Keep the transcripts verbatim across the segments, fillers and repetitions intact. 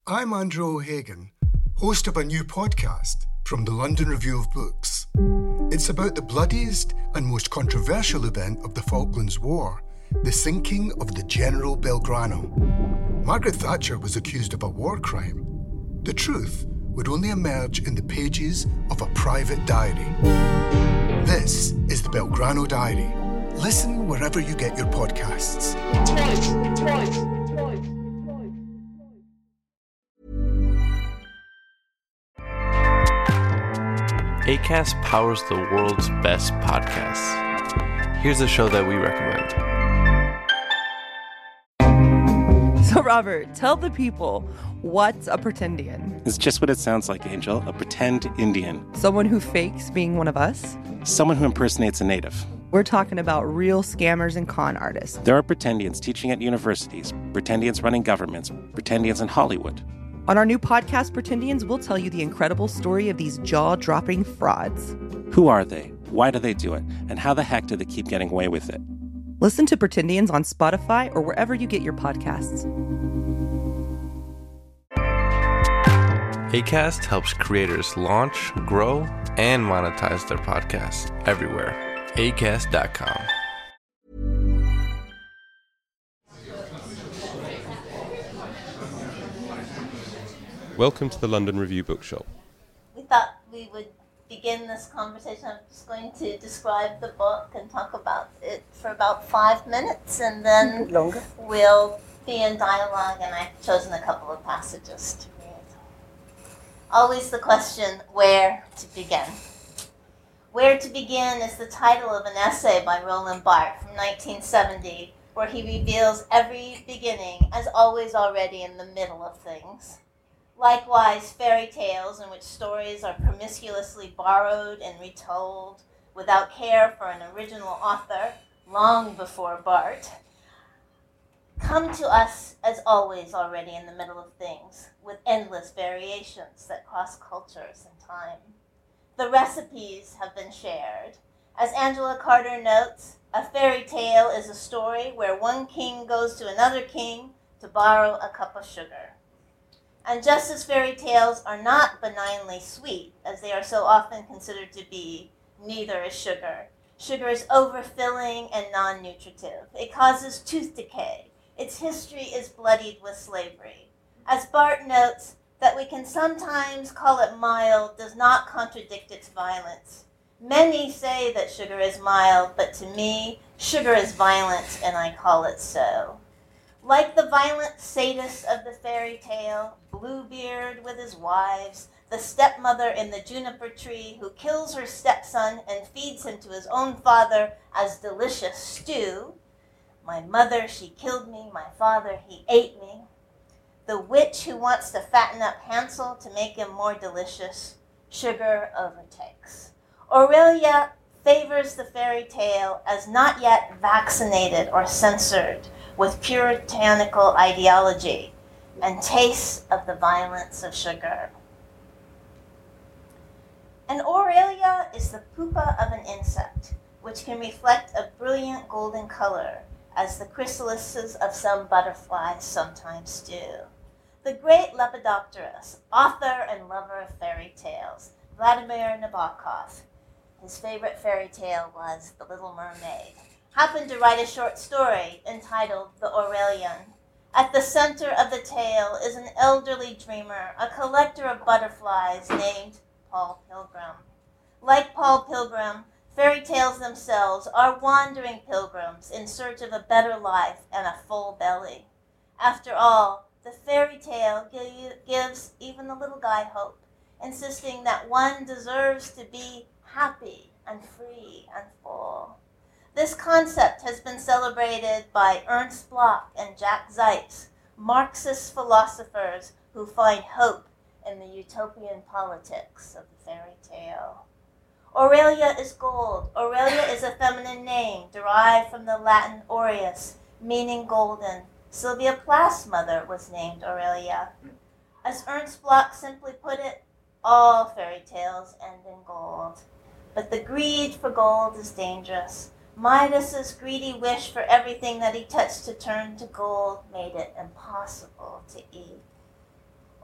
I'm Andrew O'Hagan, host of a new podcast from the London Review of Books. It's about the bloodiest and most controversial event of the Falklands War, the sinking of the General Belgrano. Margaret Thatcher was accused of a war crime. The truth would only emerge in the pages of a private diary. This is the Belgrano Diary. Listen wherever you get your podcasts. Twice, twice, twice, twice. Acast powers the world's best podcasts. Here's a show that we recommend. So, Robert, tell the people, what's a pretendian? It's just what it sounds like, Angel. A pretend Indian. Someone who fakes being one of us? Someone who impersonates a native. We're talking about real scammers and con artists. There are pretendians teaching at universities, pretendians running governments, pretendians in Hollywood. On our new podcast, Pretendians, we'll tell you the incredible story of these jaw-dropping frauds. Who are they? Why do they do it? And how the heck do they keep getting away with it? Listen to Pretendians on Spotify or wherever you get your podcasts. Acast helps creators launch, grow, and monetize their podcasts everywhere. acast dot com. Welcome to the London Review Bookshop. We thought we would begin this conversation. I'm just going to describe the book and talk about it for about five minutes, and then Longer. we'll be in dialogue, and I've chosen a couple of passages to read. Always the question, where to begin? Where to Begin is the title of an essay by Roland Barthes from nineteen seventy, where he reveals every beginning as always already in the middle of things. Likewise, fairy tales in which stories are promiscuously borrowed and retold without care for an original author, long before Barthes, come to us as always already in the middle of things, with endless variations that cross cultures and time. The recipes have been shared. As Angela Carter notes, a fairy tale is a story where one king goes to another king to borrow a cup of sugar. And just as fairy tales are not benignly sweet, as they are so often considered to be, neither is sugar. Sugar is overfilling and non-nutritive. It causes tooth decay. Its history is bloodied with slavery. As Barthes notes, that we can sometimes call it mild does not contradict its violence. Many say that sugar is mild, but to me, sugar is violent, and I call it so. Like the violent sadist of the fairy tale, Bluebeard with his wives, the stepmother in the juniper tree who kills her stepson and feeds him to his own father as delicious stew. My mother, she killed me. My father, he ate me. The witch who wants to fatten up Hansel to make him more delicious. Sugar overtakes. Aurelia favors the fairy tale as not yet vaccinated or censored with puritanical ideology and tastes of the violence of sugar. And Aurelia is the pupa of an insect, which can reflect a brilliant golden color, as the chrysalises of some butterflies sometimes do. The great Lepidopterist, author and lover of fairy tales, Vladimir Nabokov, his favorite fairy tale was The Little Mermaid, happened to write a short story entitled The Aurelian. At the center of the tale is an elderly dreamer, a collector of butterflies named Paul Pilgrim. Like Paul Pilgrim, fairy tales themselves are wandering pilgrims in search of a better life and a full belly. After all, the fairy tale gives even the little guy hope, insisting that one deserves to be happy and free and full. This concept has been celebrated by Ernst Bloch and Jack Zeitz, Marxist philosophers who find hope in the utopian politics of the fairy tale. Aurelia is gold. Aurelia is a feminine name derived from the Latin aureus, meaning golden. Sylvia Plath's mother was named Aurelia. As Ernst Bloch simply put it, all fairy tales end in gold. But the greed for gold is dangerous. Midas's greedy wish for everything that he touched to turn to gold made it impossible to eat.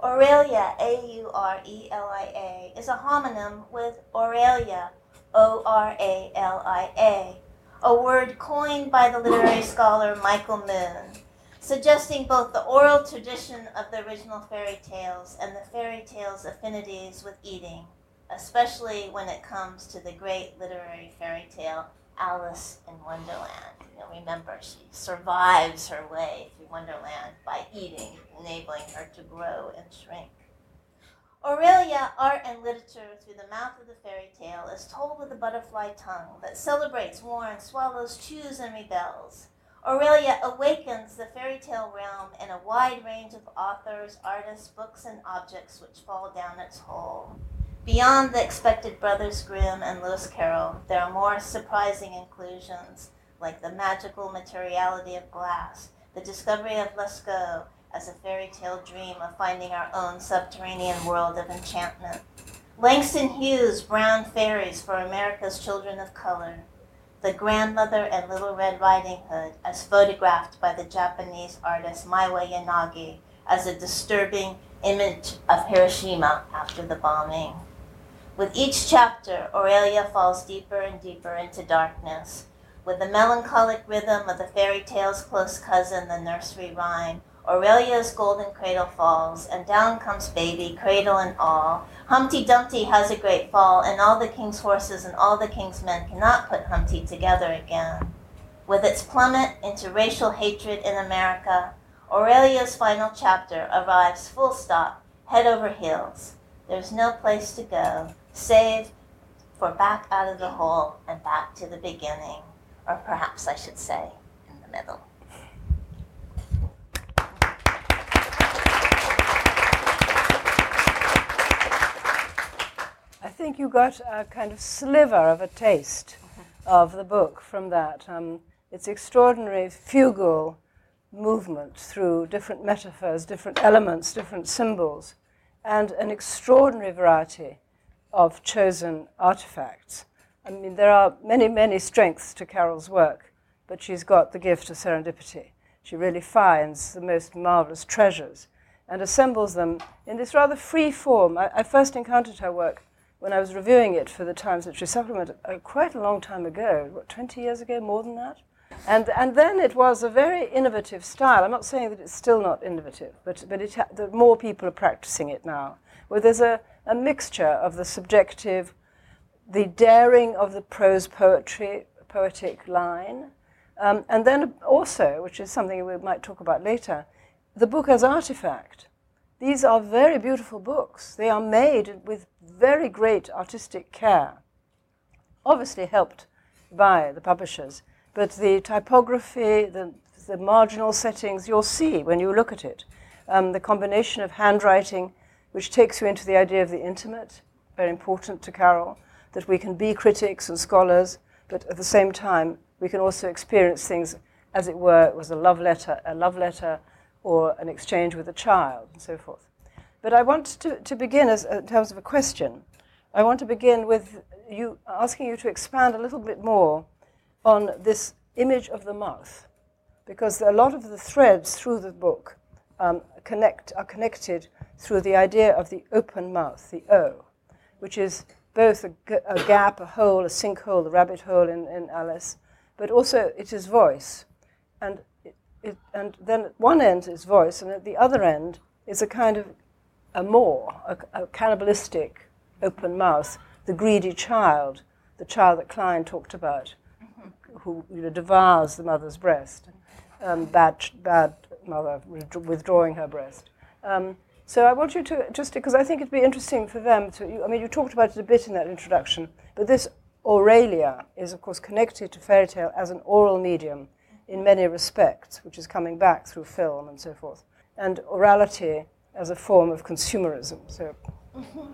Aurelia, A U R E L I A, is a homonym with Oralia, O R A L I A, a word coined by the literary scholar Michael Moon, suggesting both the oral tradition of the original fairy tales and the fairy tales' affinities with eating, especially when it comes to the great literary fairy tale Alice in Wonderland. You'll remember she survives her way through Wonderland by eating, enabling her to grow and shrink. Aurelia, art and literature through the mouth of the fairy tale, is told with a butterfly tongue that celebrates, warns, swallows, chews, and rebels. Aurelia awakens the fairy tale realm in a wide range of authors, artists, books, and objects which fall down its hole. Beyond the expected Brothers Grimm and Lewis Carroll, there are more surprising inclusions, like the magical materiality of glass, the discovery of Lascaux as a fairy tale dream of finding our own subterranean world of enchantment, Langston Hughes' Brown Fairies for America's Children of Color, the grandmother and Little Red Riding Hood as photographed by the Japanese artist Maiwa Yanagi as a disturbing image of Hiroshima after the bombing. With each chapter, Aurelia falls deeper and deeper into darkness. With the melancholic rhythm of the fairy tale's close cousin, the nursery rhyme, Aurelia's golden cradle falls, and down comes baby, cradle and all. Humpty Dumpty has a great fall, and all the king's horses and all the king's men cannot put Humpty together again. With its plummet into racial hatred in America, Aurelia's final chapter arrives full stop, head over heels. There's no place to go, save for back out of the hole and back to the beginning, or perhaps I should say, in the middle. I think you got a kind of sliver of a taste of the book from that. Um, it's extraordinary fugal movement through different metaphors, different elements, different symbols, and an extraordinary variety of chosen artifacts. I mean, there are many, many strengths to Carol's work, but she's got the gift of serendipity. She really finds the most marvelous treasures and assembles them in this rather free form. I, I first encountered her work when I was reviewing it for the Times Literary Supplement uh, quite a long time ago, what, twenty years ago, more than that? And and then it was a very innovative style. I'm not saying that it's still not innovative, but, but it ha- the more people are practicing it now, where there's a, a mixture of the subjective, the daring of the prose poetry, poetic line, um, and then also, which is something we might talk about later, the book as artifact. These are very beautiful books. They are made with very great artistic care, obviously helped by the publishers, but the typography, the, the marginal settings, you'll see when you look at it. Um, the combination of handwriting, which takes you into the idea of the intimate, very important to Carol, that we can be critics and scholars, but at the same time, we can also experience things as it were, it was a love letter, a love letter, or an exchange with a child, and so forth. But I want to, to begin, as, in terms of a question, I want to begin with you asking you to expand a little bit more on this image of the mouth, because a lot of the threads through the book um, connect are connected through the idea of the open mouth, the O, which is both a, a gap, a hole, a sinkhole, the rabbit hole in, in Alice, but also it is voice. And it, it, and then at one end is voice, and at the other end is a kind of a maw, a, a cannibalistic open mouth, the greedy child, the child that Klein talked about, who you know, devours the mother's breast, um, bad, bad mother withdrawing her breast. Um, so I want you to, just because I think it'd be interesting for them to, you, I mean, you talked about it a bit in that introduction, but this Aurelia is, of course, connected to fairy tale as an oral medium in many respects, which is coming back through film and so forth, and orality as a form of consumerism. So, mm-hmm.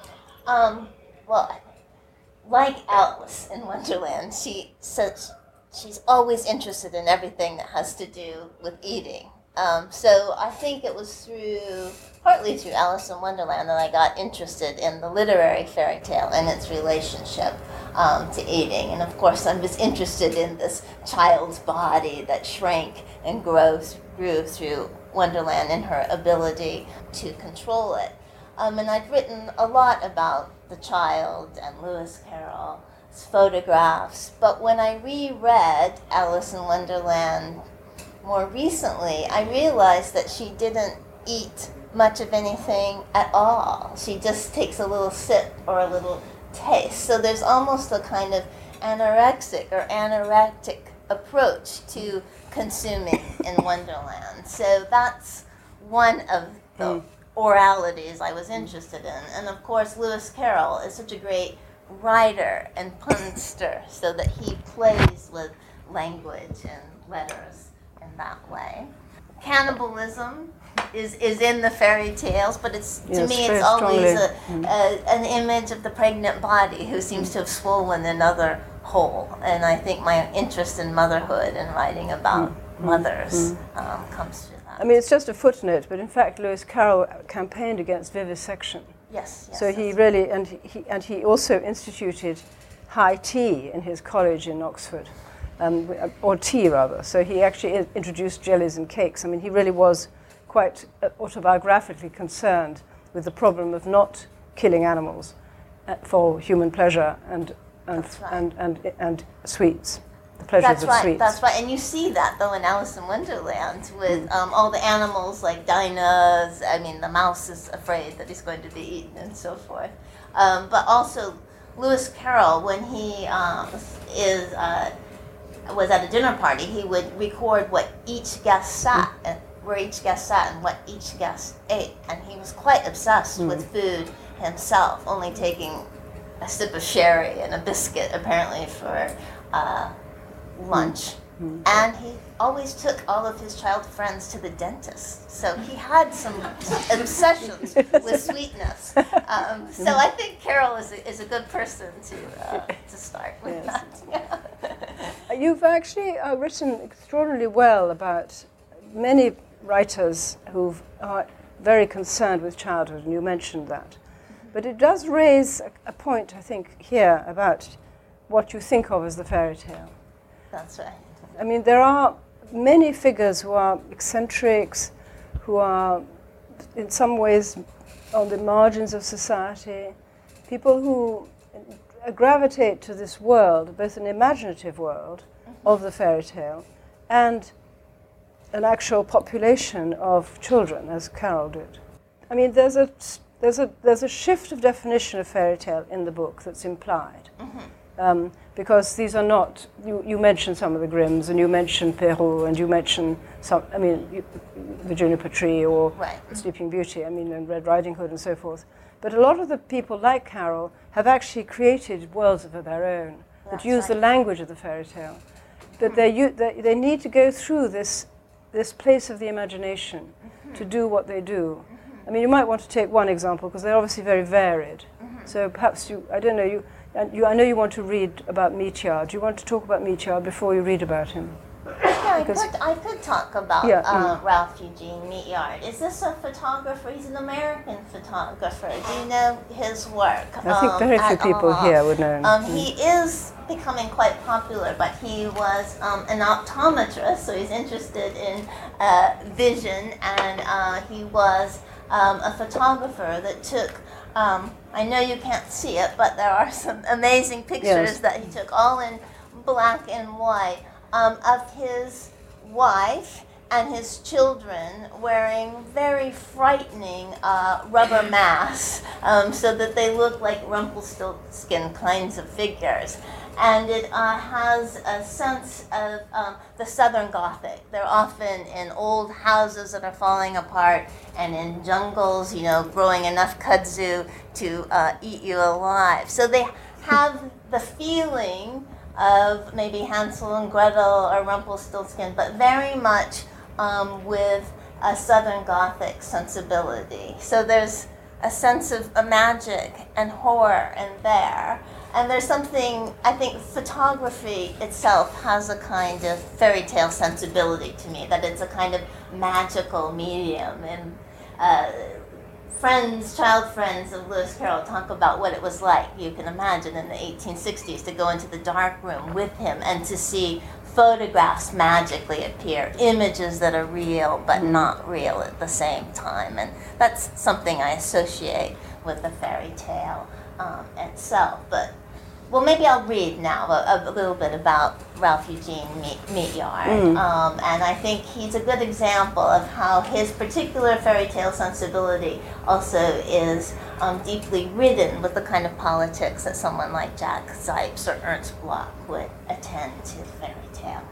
um, well, like Alice in Wonderland, she says she's always interested in everything that has to do with eating. Um, so I think it was through, partly through Alice in Wonderland, that I got interested in the literary fairy tale and its relationship um, to eating. And of course, I was interested in this child's body that shrank and grows, grew through Wonderland and her ability to control it. Um, and I'd written a lot about the child and Lewis Carroll's photographs, but when I reread Alice in Wonderland more recently, I realized that she didn't eat much of anything at all. She just takes a little sip or a little taste. So there's almost a kind of anorexic or anorectic approach to consuming in Wonderland. So that's one of the mm. oralities I was interested in. And of course, Lewis Carroll is such a great writer and punster, so that he plays with language and letters in that way. Cannibalism is, is in the fairy tales, but it's yes, to me it's always a, mm. a, an image of the pregnant body who seems to have swollen another hole. And I think my interest in motherhood and writing about mm. mothers mm. Um, comes through that. I mean, it's just a footnote, but in fact, Lewis Carroll campaigned against vivisection. Yes. yes so he really, and he and he also instituted high tea in his college in Oxford. Um, or tea, rather. So he actually I- introduced jellies and cakes. I mean, he really was quite uh, autobiographically concerned with the problem of not killing animals uh, for human pleasure and and, right. and, and, and and sweets, the pleasures That's of right, sweets. that's right. And you see that, though, in Alice in Wonderland with mm. um, all the animals like Dinah's. I mean, the mouse is afraid that he's going to be eaten and so forth. Um, but also, Lewis Carroll, when he um, is... Uh, was at a dinner party, he would record what each guest sat and where each guest sat and what each guest ate, and he was quite obsessed mm. with food himself, only taking a sip of sherry and a biscuit apparently for uh, lunch. Mm. And he always took all of his child friends to the dentist, so he had some obsessions with sweetness. Um, so I think Carroll is a, is a good person to uh, to start with. Yes. That. You've actually uh, written extraordinarily well about many writers who are very concerned with childhood, and you mentioned that. But it does raise a, a point, I think, here about what you think of as the fairy tale. That's right. I mean, there are many figures who are eccentrics, who are in some ways on the margins of society, people who gravitate to this world, both an imaginative world mm-hmm. of the fairy tale and an actual population of children, as Carroll did. I mean, there's a there's a there's a shift of definition of fairy tale in the book that's implied, mm-hmm. um, because these are not. You, you mentioned some of the Grimms, and you mentioned Perrault, and you mentioned some. I mean, you, Virginia Petrie or right. Sleeping Beauty. I mean, and Red Riding Hood, and so forth. But a lot of the people, like Carroll, have actually created worlds of their own That's that use right. the language of the fairy tale. But they, u- they they need to go through this this place of the imagination mm-hmm. to do what they do. Mm-hmm. I mean, you might want to take one example because they're obviously very varied. Mm-hmm. So perhaps you, I don't know, you, and you, I know you want to read about Meteor. Do you want to talk about Meteor before you read about him? Yeah, I could, I could talk about yeah, uh, mm. Ralph Eugene Meteor. Is this a photographer? He's an American photographer. Do you know his work? I think very um, few people all? here would know. Um, mm. He is becoming quite popular, but he was um, an optometrist, so he's interested in uh, vision, and uh, he was um, a photographer that took, um, I know you can't see it, but there are some amazing pictures yes. that he took all in black and white. Um, of his wife and his children wearing very frightening uh, rubber masks um, so that they look like Rumpelstiltskin kinds of figures. And it uh, has a sense of um, the Southern Gothic. They're often in old houses that are falling apart and in jungles, you know, growing enough kudzu to uh, eat you alive. So they have the feeling of maybe Hansel and Gretel or Rumpelstiltskin, but very much um, with a Southern Gothic sensibility. So there's a sense of a magic and horror in there. And there's something, I think photography itself has a kind of fairy tale sensibility to me, that it's a kind of magical medium. And uh, friends, child friends of Lewis Carroll talk about what it was like, you can imagine, in the eighteen sixties to go into the dark room with him and to see photographs magically appear, images that are real but not real at the same time. And that's something I associate with the fairy tale um, itself. But, well, maybe I'll read now a, a little bit about Ralph Eugene Meatyard. Mm. Um, and I think he's a good example of how his particular fairy tale sensibility also is um, deeply ridden with the kind of politics that someone like Jack Zipes or Ernst Bloch would attend to fairy tale.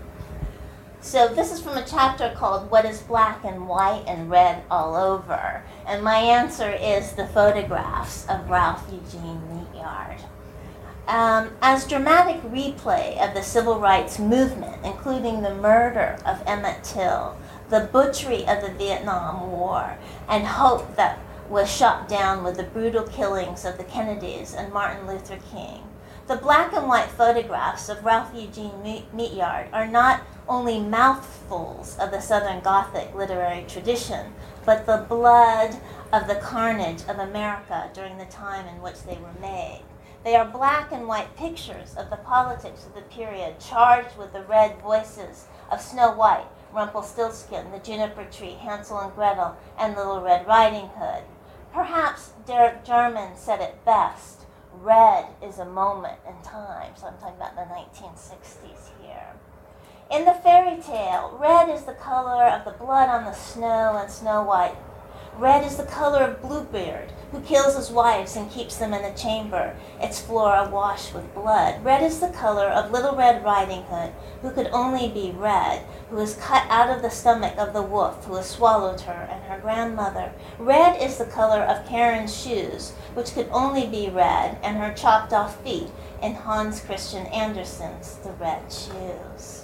So this is from a chapter called What is Black and White and Red All Over? And my answer is the photographs of Ralph Eugene Meatyard. Um, as dramatic replay of the civil rights movement, including the murder of Emmett Till, the butchery of the Vietnam War, and hope that was shot down with the brutal killings of the Kennedys and Martin Luther King, the black and white photographs of Ralph Eugene Meatyard are not only mouthfuls of the Southern Gothic literary tradition, but the blood of the carnage of America during the time in which they were made. They are black and white pictures of the politics of the period, charged with the red voices of Snow White, Rumpelstiltskin, the Juniper Tree, Hansel and Gretel, and Little Red Riding Hood. Perhaps Derek Jarman said it best, red is a moment in time. So I'm talking about the nineteen sixties here. In the fairy tale, red is the color of the blood on the snow and Snow White. Red is the color of Bluebeard, who kills his wives and keeps them in a chamber, its floor awash with blood. Red is the color of Little Red Riding Hood, who could only be red, who is cut out of the stomach of the wolf who has swallowed her and her grandmother. Red is the color of Karen's shoes, which could only be red, and her chopped off feet in Hans Christian Andersen's The Red Shoes.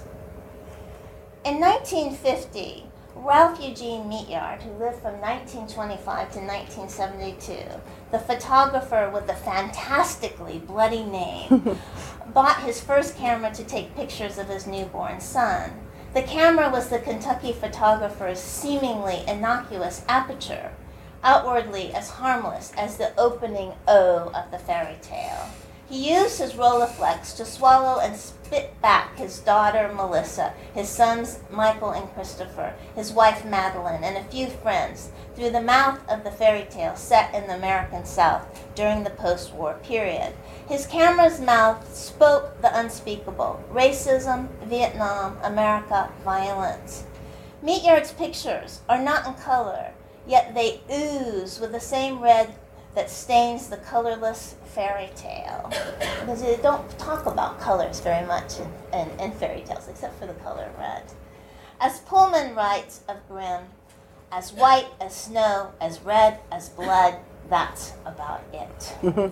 In nineteen fifty, Ralph Eugene Meatyard, who lived from nineteen twenty-five to nineteen seventy-two, the photographer with the fantastically bloody name, bought his first camera to take pictures of his newborn son. The camera was the Kentucky photographer's seemingly innocuous aperture, outwardly as harmless as the opening O of the fairy tale. He used his Rolleiflex to swallow and spit back his daughter Melissa, his sons Michael and Christopher, his wife Madeline, and a few friends through the mouth of the fairy tale set in the American South during the post-war period. His camera's mouth spoke the unspeakable: racism, Vietnam, America, violence. Meatyard's pictures are not in color, yet they ooze with the same red that stains the colorless fairy tale. Because they don't talk about colors very much in, in, in fairy tales, except for the color red. As Pullman writes of Grimm, as white as snow, as red as blood, that's about it.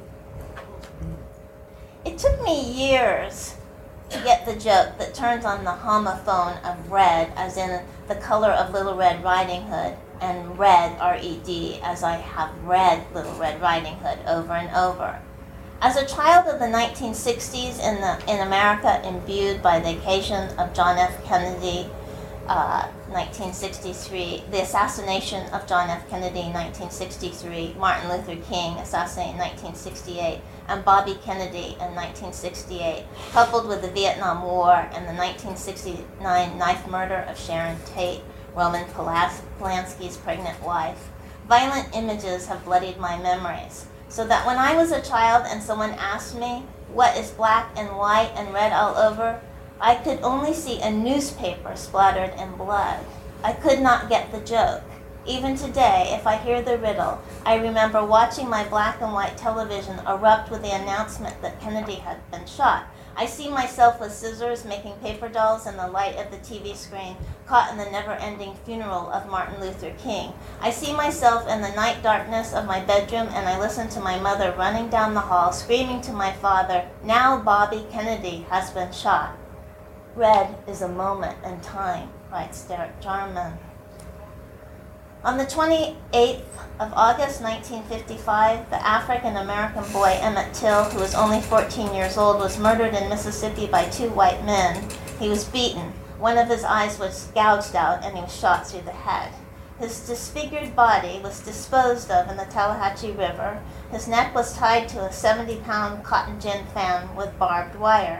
It took me years to get the joke that turns on the homophone of red, as in the color of Little Red Riding Hood, and red, R E D, as I have read Little Red Riding Hood over and over. As a child of the nineteen sixties in, the, in America, imbued by the occasion of John F. Kennedy, uh, nineteen sixty-three, the assassination of John F. Kennedy, nineteen sixty-three, Martin Luther King, assassinated in nineteen sixty-eight, and Bobby Kennedy in nineteen sixty-eight, coupled with the Vietnam War and the nineteen sixty-nine knife murder of Sharon Tate, Roman Polanski's pregnant wife. Violent images have bloodied my memories, so that when I was a child and someone asked me, what is black and white and red all over, I could only see a newspaper splattered in blood. I could not get the joke. Even today, if I hear the riddle, I remember watching my black and white television erupt with the announcement that Kennedy had been shot. I see myself with scissors making paper dolls in the light of the T V screen, caught in the never-ending funeral of Martin Luther King. I see myself in the night darkness of my bedroom, and I listen to my mother running down the hall, screaming to my father, "Now Bobby Kennedy has been shot." Red is a moment in time, writes Derek Jarman. On the twenty-eighth of August, nineteen fifty-five, the African-American boy Emmett Till, who was only fourteen years old, was murdered in Mississippi by two white men. He was beaten. One of his eyes was gouged out, and he was shot through the head. His disfigured body was disposed of in the Tallahatchie River. His neck was tied to a seventy-pound cotton gin fan with barbed wire.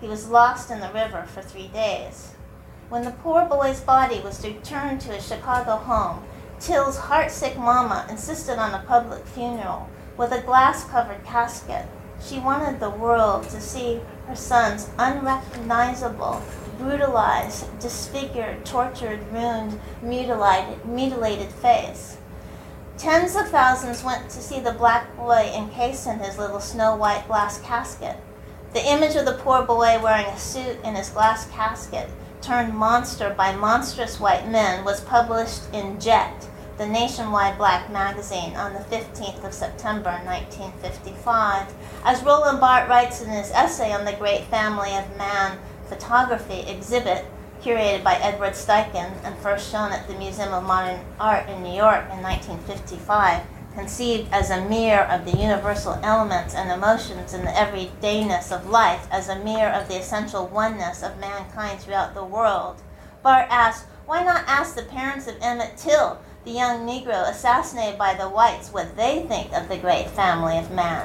He was lost in the river for three days. When the poor boy's body was returned to his Chicago home, Till's heartsick mama insisted on a public funeral with a glass-covered casket. She wanted the world to see her son's unrecognizable, brutalized, disfigured, tortured, ruined, mutilated, mutilated face. Tens of thousands went to see the black boy encased in his little snow-white glass casket. The image of the poor boy wearing a suit in his glass casket, turned monster by monstrous white men, was published in Jet, the nationwide black magazine, on the fifteenth of September, nineteen fifty-five. As Roland Barthes writes in his essay on the Great Family of Man photography exhibit, curated by Edward Steichen and first shown at the Museum of Modern Art in New York in nineteen fifty-five, conceived as a mirror of the universal elements and emotions in the everydayness of life, as a mirror of the essential oneness of mankind throughout the world. Barthes asked, why not ask the parents of Emmett Till, the young Negro assassinated by the whites, what they think of the great family of man?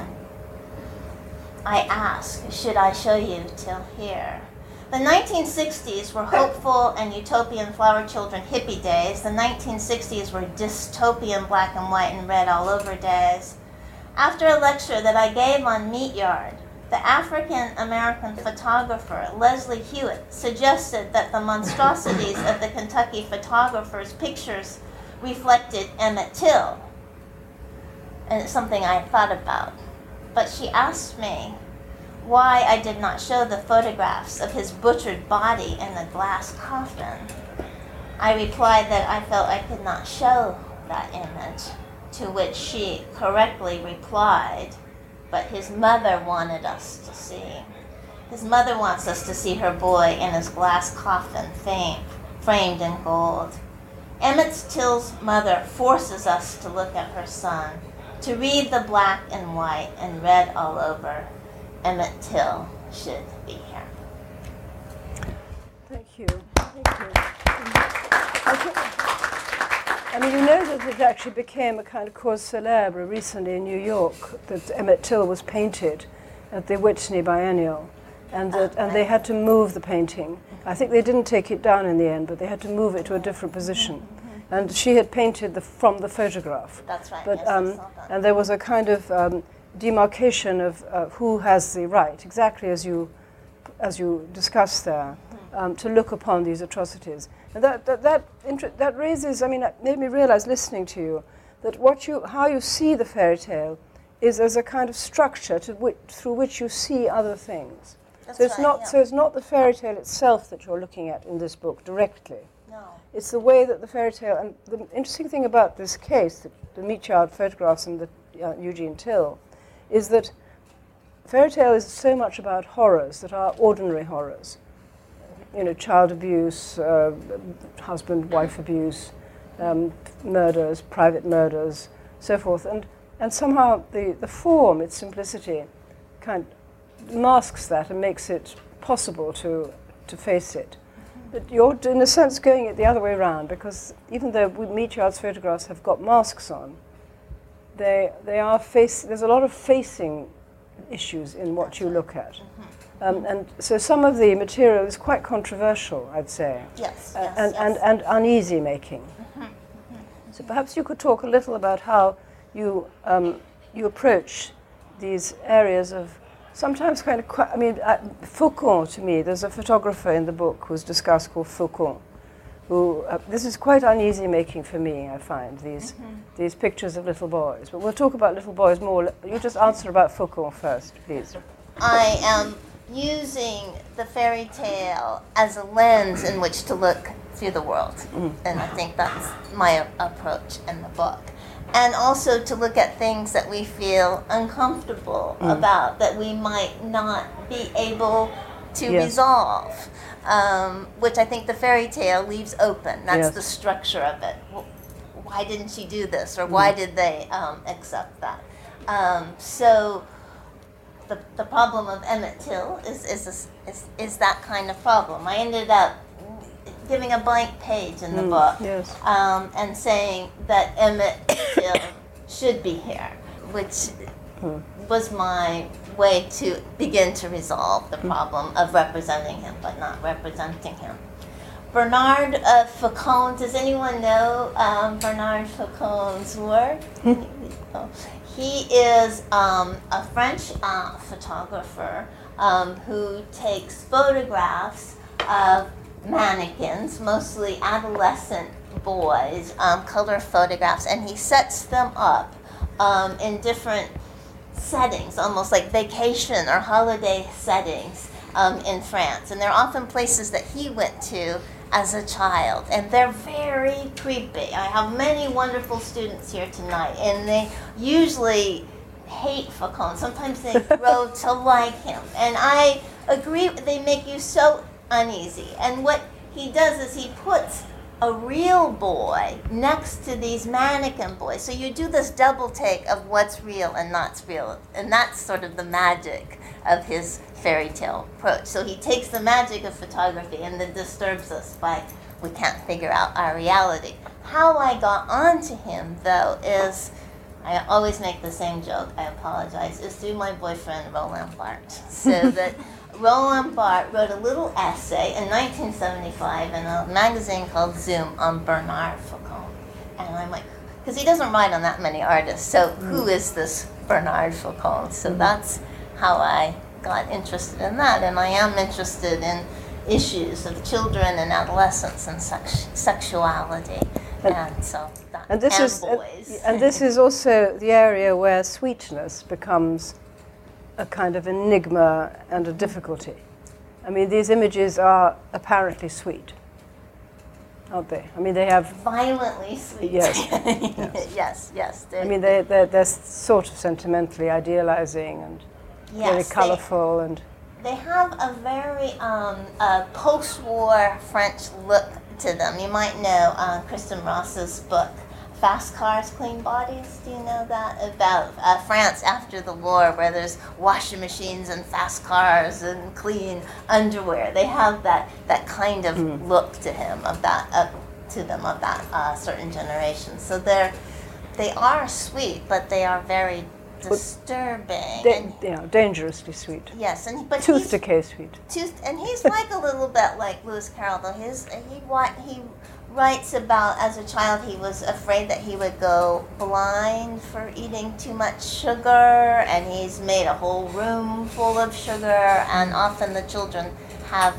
I ask, should I show you Till here? The nineteen sixties were hopeful and utopian flower children hippie days. The nineteen sixties were dystopian black and white and red all over days. After a lecture that I gave on Meat Yard, the African-American photographer Leslie Hewitt suggested that the monstrosities of the Kentucky photographer's pictures reflected Emmett Till. And it's something I thought about. But she asked me why I did not show the photographs of his butchered body in the glass coffin. I replied that I felt I could not show that image, to which she correctly replied, but his mother wanted us to see. His mother wants us to see her boy in his glass coffin, fame, framed in gold. Emmett Till's mother forces us to look at her son, to read the black and white and red all over. Emmett Till should be here. Thank you. Thank you. I mean, you know that it actually became a kind of cause célèbre recently in New York, that Emmett Till was painted at the Whitney Biennial, and that and they had to move the painting. I think they didn't take it down in the end, but they had to move it to a different position. Mm-hmm. And she had painted the, from the photograph. That's right. But yes, um, I saw that. and there was a kind of um, demarcation of uh, who has the right, exactly as you as you discussed there, um, to look upon these atrocities. And that that that, inter- that raises, I mean, it made me realize, listening to you, that what you how you see the fairy tale is as a kind of structure to which, through which you see other things. That's so it's right, not yeah. so it's not the fairy tale itself that you're looking at in this book directly. No. It's the way that the fairy tale, and the interesting thing about this case, the, the Meat Yard photographs and the uh, Eugene Till, is that fairy tale is so much about horrors that are ordinary horrors. You know, child abuse, uh, husband-wife abuse, um, murders, private murders, so forth. And and somehow the, the form, its simplicity, kind of masks that and makes it possible to to face it. But you're, in a sense, going it the other way around, because even though Meat Yard's photographs have got masks on, they they are face. There's a lot of facing issues in what you look at, um, and so some of the material is quite controversial, I'd say. Yes. Uh, yes, and, yes. and and uneasy making. So perhaps you could talk a little about how you um, you approach these areas of sometimes kind of quite, I mean, uh, Faucon, to me, there's a photographer in the book who's discussed called Faucon, who, uh, this is quite uneasy making for me, I find, these mm-hmm. these pictures of little boys. But we'll talk about little boys more. You just answer about Faucon first, please. I am using the fairy tale as a lens in which to look through the world. Mm. And I think that's my approach in the book. And also to look at things that we feel uncomfortable mm. about, that we might not be able to yes. resolve, um, which I think the fairy tale leaves open. That's yes. the structure of it. Why didn't she do this? Or mm. why did they um, accept that? Um, so the the problem of Emmett Till is is, is is that kind of problem. I ended up giving a blank page in the mm, book yes. um, and saying that Emmett Till should be here, which hmm. was my way to begin to resolve the problem of representing him but not representing him. Bernard uh, Faucon, does anyone know um, Bernard Faucon's work? Oh. He is um, a French uh, photographer um, who takes photographs of mannequins, mostly adolescent boys, um, color photographs, and he sets them up um, in different settings, almost like vacation or holiday settings um, in France. And they're often places that he went to as a child, and they're very creepy. I have many wonderful students here tonight, and they usually hate Faucon. Sometimes they grow to like him, and I agree, they make you so uneasy. And what he does is he puts a real boy next to these mannequin boys. So you do this double take of what's real and not real, and that's sort of the magic of his fairy tale approach. So he takes the magic of photography and then disturbs us by we can't figure out our reality. How I got onto him, though, is, I always make the same joke, I apologize, is through my boyfriend, Roland Barthes. So that Roland Barthes wrote a little essay in nineteen seventy-five in a magazine called Zoom on Bernard Faucon. And I'm like, because he doesn't write on that many artists, so who is this Bernard Faucon? So that's how I got interested in that. And I am interested in issues of children and adolescence and sex- sexuality. And, and so that, and this and is boys. and this is also the area where sweetness becomes a kind of enigma and a difficulty. I mean, these images are apparently sweet, aren't they? I mean, they have violently sweet. Yes, yes, yes. yes I mean, they they're, they're sort of sentimentally idealizing and yes, very colorful they, and. They have a very um, uh, post-war French look to them. You might know uh, Kristen Ross's book, Fast Cars, Clean Bodies. Do you know that? About uh, France after the war, where there's washing machines and fast cars and clean underwear. They have that, that kind of mm. look to him, of that, uh, to them, of that uh, certain generation. So they're, they are sweet, but they are very disturbing. Da- and, you know, dangerously sweet. Yes, and but tooth decay sweet. Tooth, and he's like a little bit like Lewis Carroll, though. His he he writes about, as a child, he was afraid that he would go blind for eating too much sugar, and he's made a whole room full of sugar, and often the children have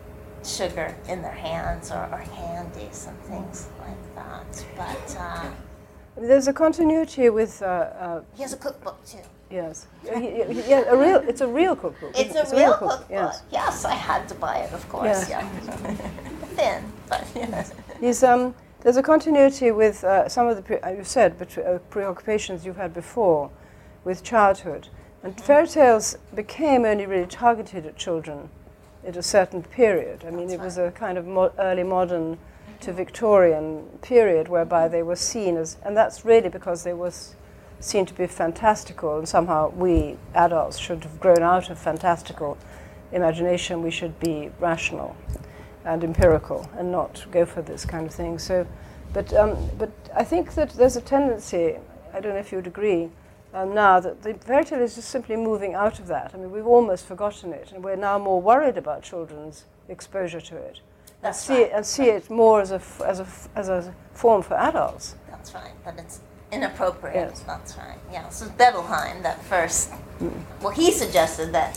sugar in their hands or, or candies and things like that. But uh, there's a continuity with. Uh, uh, he has a cookbook too. Yes, yeah, a real. It's a real cookbook. It's a it's real, real cookbook. cookbook. Yes. yes, I had to buy it, of course. Yeah. Yeah, thin, but yes. He's, um, there's a continuity with uh, some of the pre- uh, you said betre- uh, preoccupations you've had before, with childhood, and mm-hmm. fairy tales became only really targeted at children at a certain period. I mean, That's it right. was a kind of mo- early modern to Victorian period whereby they were seen as, and that's really because they were seen to be fantastical, and somehow we adults should have grown out of fantastical imagination. We should be rational and empirical and not go for this kind of thing. So, but um, but I think that there's a tendency, I don't know if you'd agree, um, now that the fairy tale is just simply moving out of that. I mean, we've almost forgotten it, and we're now more worried about children's exposure to it. That's and see right. it, and see it more as a f- as a f- as a form for adults. That's right, but it's inappropriate. Yes. That's right. Yeah. So Bettelheim, that first, mm. well, he suggested that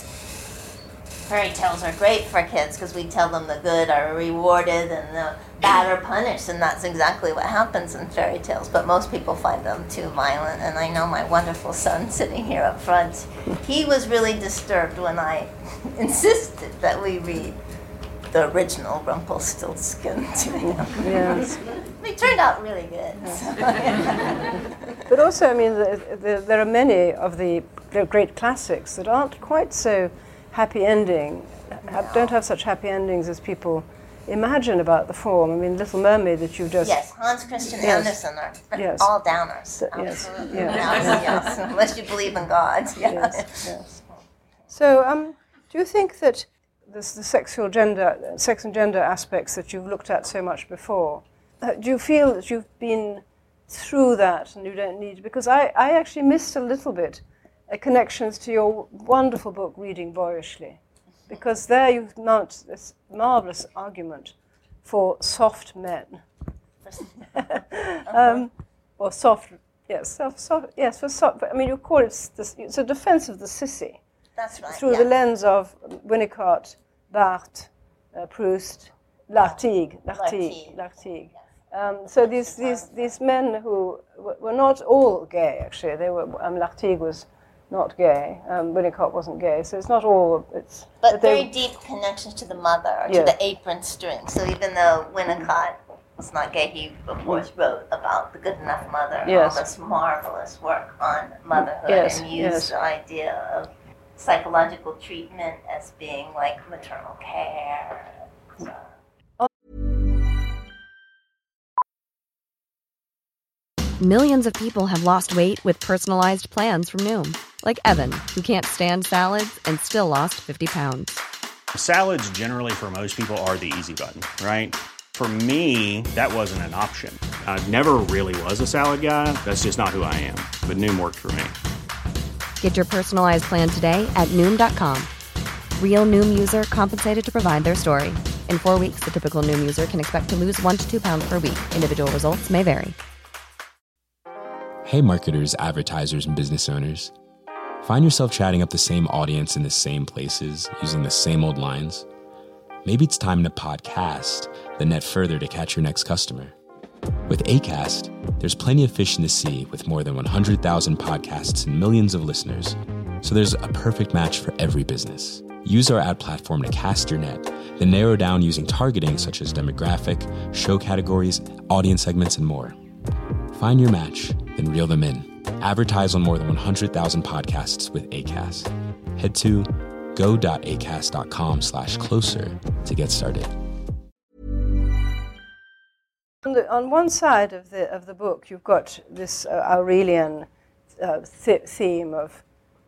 fairy tales are great for kids because we tell them the good are rewarded and the bad are punished, and that's exactly what happens in fairy tales. But most people find them too violent, and I know my wonderful son sitting here up front, he was really disturbed when I insisted that we read the original Rumpelstiltskin to him. Yes. They turned out really good. So, yeah. But also, I mean, the, the, there are many of the, the great classics that aren't quite so happy ending, have, don't have such happy endings as people imagine about the form. I mean, Little Mermaid that you just... Yes, Hans Christian yes. Andersen are yes. all downers. The, yes. Absolutely. Yes. Yes. Yes. Unless you believe in God. Yeah. Yes, yes. So, um, do you think that this, the sexual gender, sex and gender aspects that you've looked at so much before, uh, do you feel that you've been through that and you don't need... Because I, I actually missed a little bit uh, connections to your wonderful book, Reading Boyishly, because there you mount this marvelous argument for soft men, um, or soft, yes, soft, soft, yes, for soft. I mean, you call it this, it's a defense of the sissy. That's right. Through yeah. the lens of Winnicott, Barthes, uh, Proust, Lartigue, Lartigue, Lartigue. Lartigue. Um, so these, these these men who w- were not all gay, actually. They were. Um, Lartigue was not gay. Um, Winnicott wasn't gay. So it's not all. It's But but they- very deep connections to the mother, or Yeah. to the apron string. So even though Winnicott was not gay, he of course wrote about the Good Enough Mother and Yes. all this marvelous work on motherhood, Yes, and used yes. the idea of psychological treatment as being like maternal care. So. Millions of people have lost weight with personalized plans from Noom. Like Evan, who can't stand salads and still lost fifty pounds. Salads generally for most people are the easy button, right? For me, that wasn't an option. I never really was a salad guy. That's just not who I am. But Noom worked for me. Get your personalized plan today at Noom dot com. Real Noom user compensated to provide their story. In four weeks, the typical Noom user can expect to lose one to two pounds per week. Individual results may vary. Hey marketers, advertisers, and business owners. Find yourself chatting up the same audience in the same places, using the same old lines? Maybe it's time to podcast, then net further to catch your next customer. With Acast, there's plenty of fish in the sea with more than one hundred thousand podcasts and millions of listeners. So there's a perfect match for every business. Use our ad platform to cast your net, then narrow down using targeting such as demographic, show categories, audience segments, and more. Find your match, then reel them in. Advertise on more than one hundred thousand podcasts with Acast. Head to go.acast.com slash closer to get started. On, the, on one side of the of the book, you've got this uh, Aurelian uh, th- theme of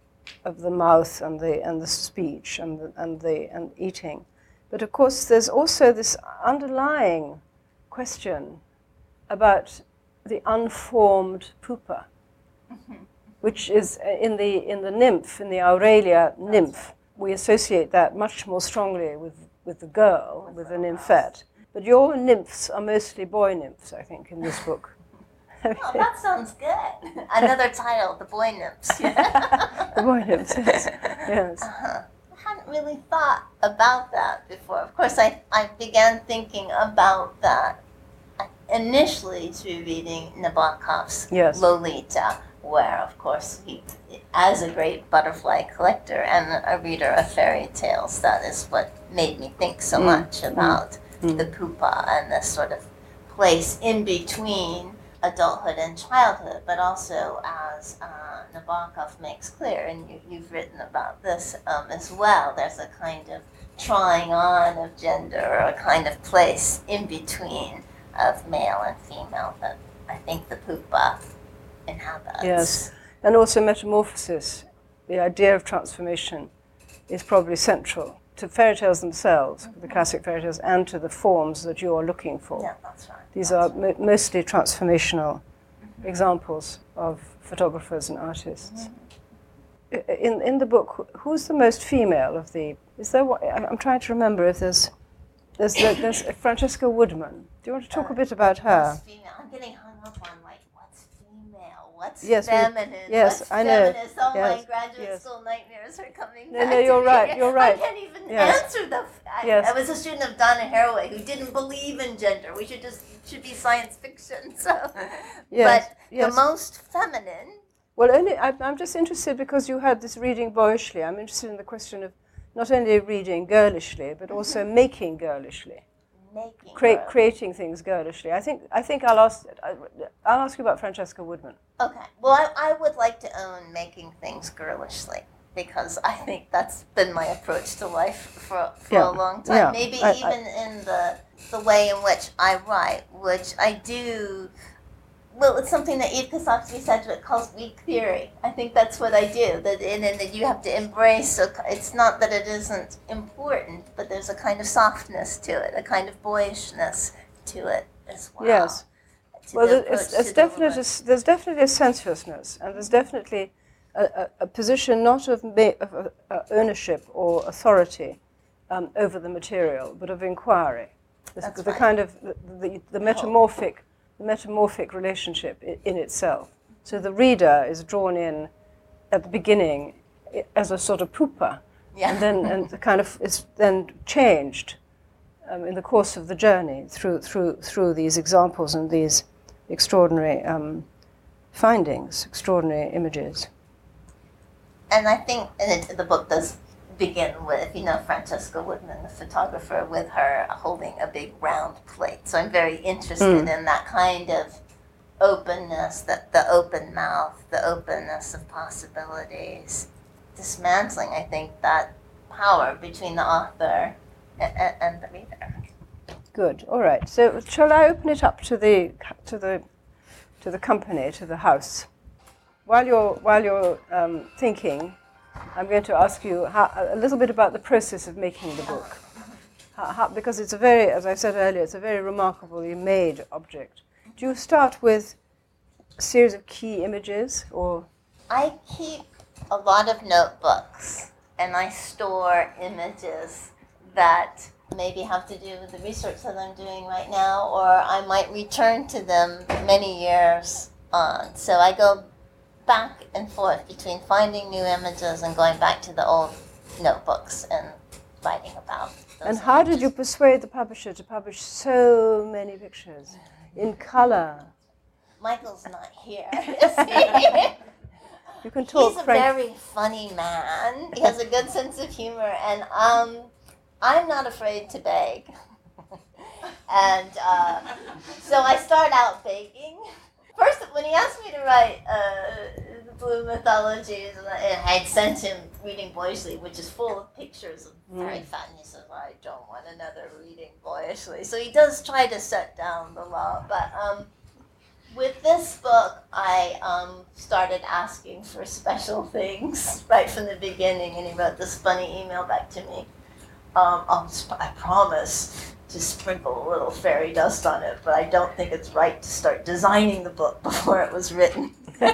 of the mouth and the and the speech and the, and the and eating, but of course there's also this underlying question about the unformed pupa, mm-hmm. which is in the in the nymph, in the Aurelia nymph. We associate that much more strongly with, with the girl, with the nymphette. But your nymphs are mostly boy nymphs, I think, in this book. Oh, that sounds good. Another title, The Boy Nymphs. The boy nymphs, yes. yes. Uh-huh. I hadn't really thought about that before. Of course, I, I began thinking about that initially through reading Nabokov's yes. Lolita, where, of course, he, as a great butterfly collector and a reader of fairy tales, that is what made me think so mm. much about mm. the pupa and this sort of place in between adulthood and childhood, but also, as uh, Nabokov makes clear, and you, you've written about this um, as well, there's a kind of trying on of gender, or a kind of place in between of male and female that I think the pupa inhabits. Yes, and also metamorphosis, the idea of transformation, is probably central to fairy tales themselves, mm-hmm. the classic fairy tales, and to the forms that you are looking for. Yeah, that's right. These that's are right. mo- mostly transformational mm-hmm. examples of photographers and artists. Mm-hmm. In in the book, who's the most female of the? Is there? What, I'm trying to remember if there's there's there's Francesca Woodman. Do you want to talk uh, a bit about her? Female. I'm getting hung up on like what's female, what's yes, feminine, yes, what's I know. feminist. All yes, my graduate yes. school nightmares are coming no, back. No, you're to right. Me. You're right. I can't even yes. answer the. I, yes. I was a student of Donna Haraway who didn't believe in gender. We should just it should be science fiction. So, yes. but yes. the most feminine. Well, only I, I'm just interested because you had this reading boyishly. I'm interested in the question of not only reading girlishly, but also mm-hmm. making girlishly. Making Cre- girl. creating things girlishly. I think I think I'll ask I'll ask you about Francesca Woodman. Okay. Well, I, I would like to own making things girlishly because I think that's been my approach to life for for yeah. a long time. Yeah. Maybe I, even I, in the the way in which I write, which I do. Well, it's something that Eve Kosofsky-Sedgwick calls weak theory. I think that's what I do. That and, and that you have to embrace. A, it's not that it isn't important, but there's a kind of softness to it, a kind of boyishness to it as well. Yes. To well, the it's, approach it's to definitely the there's definitely a sensuousness, and there's definitely a, a, a position not of, ma- of uh, uh, ownership or authority um, over the material, but of inquiry. This, That's the right. kind of the, the, the metamorphic, the metamorphic relationship in, in itself. So the reader is drawn in at the beginning i- as a sort of pupa, Yeah. and then and the kind of is then changed um, in the course of the journey through through through these examples and these extraordinary um, findings, extraordinary images. And I think and it, the book does begin with, you know, Francesca Woodman, the photographer, with her holding a big round plate. So I'm very interested Mm. in that kind of openness, that the open mouth, the openness of possibilities, dismantling, I think, that power between the author and, and the reader. Good. All right. So shall I open it up to the to the to the company, to the house? While you're while you're um, thinking, I'm going to ask you how, a little bit about the process of making the book, how, how, because it's a very, as I said earlier, it's a very remarkably made object. Do you start with a series of key images, or I keep a lot of notebooks, and I store images that maybe have to do with the research that I'm doing right now, or I might return to them many years on. So I go back and forth between finding new images and going back to the old notebooks and writing about those and how images. did you persuade the publisher to publish so many pictures in color? Michael's not here, is he? You can talk. He's a frank- very funny man. He has a good sense of humor, and um, I'm not afraid to beg. and uh, so I start out begging. First, when he asked me to write uh, the Blue Mythologies, and I had sent him Reading Boyishly, which is full of pictures of very fat, and he says, I don't want another Reading Boyishly. So he does try to set down the law, but um, with this book, I um, started asking for special things right from the beginning, and he wrote this funny email back to me. Um, I'll sp- I promise to sprinkle a little fairy dust on it, but I don't think it's right to start designing the book before it was written. So,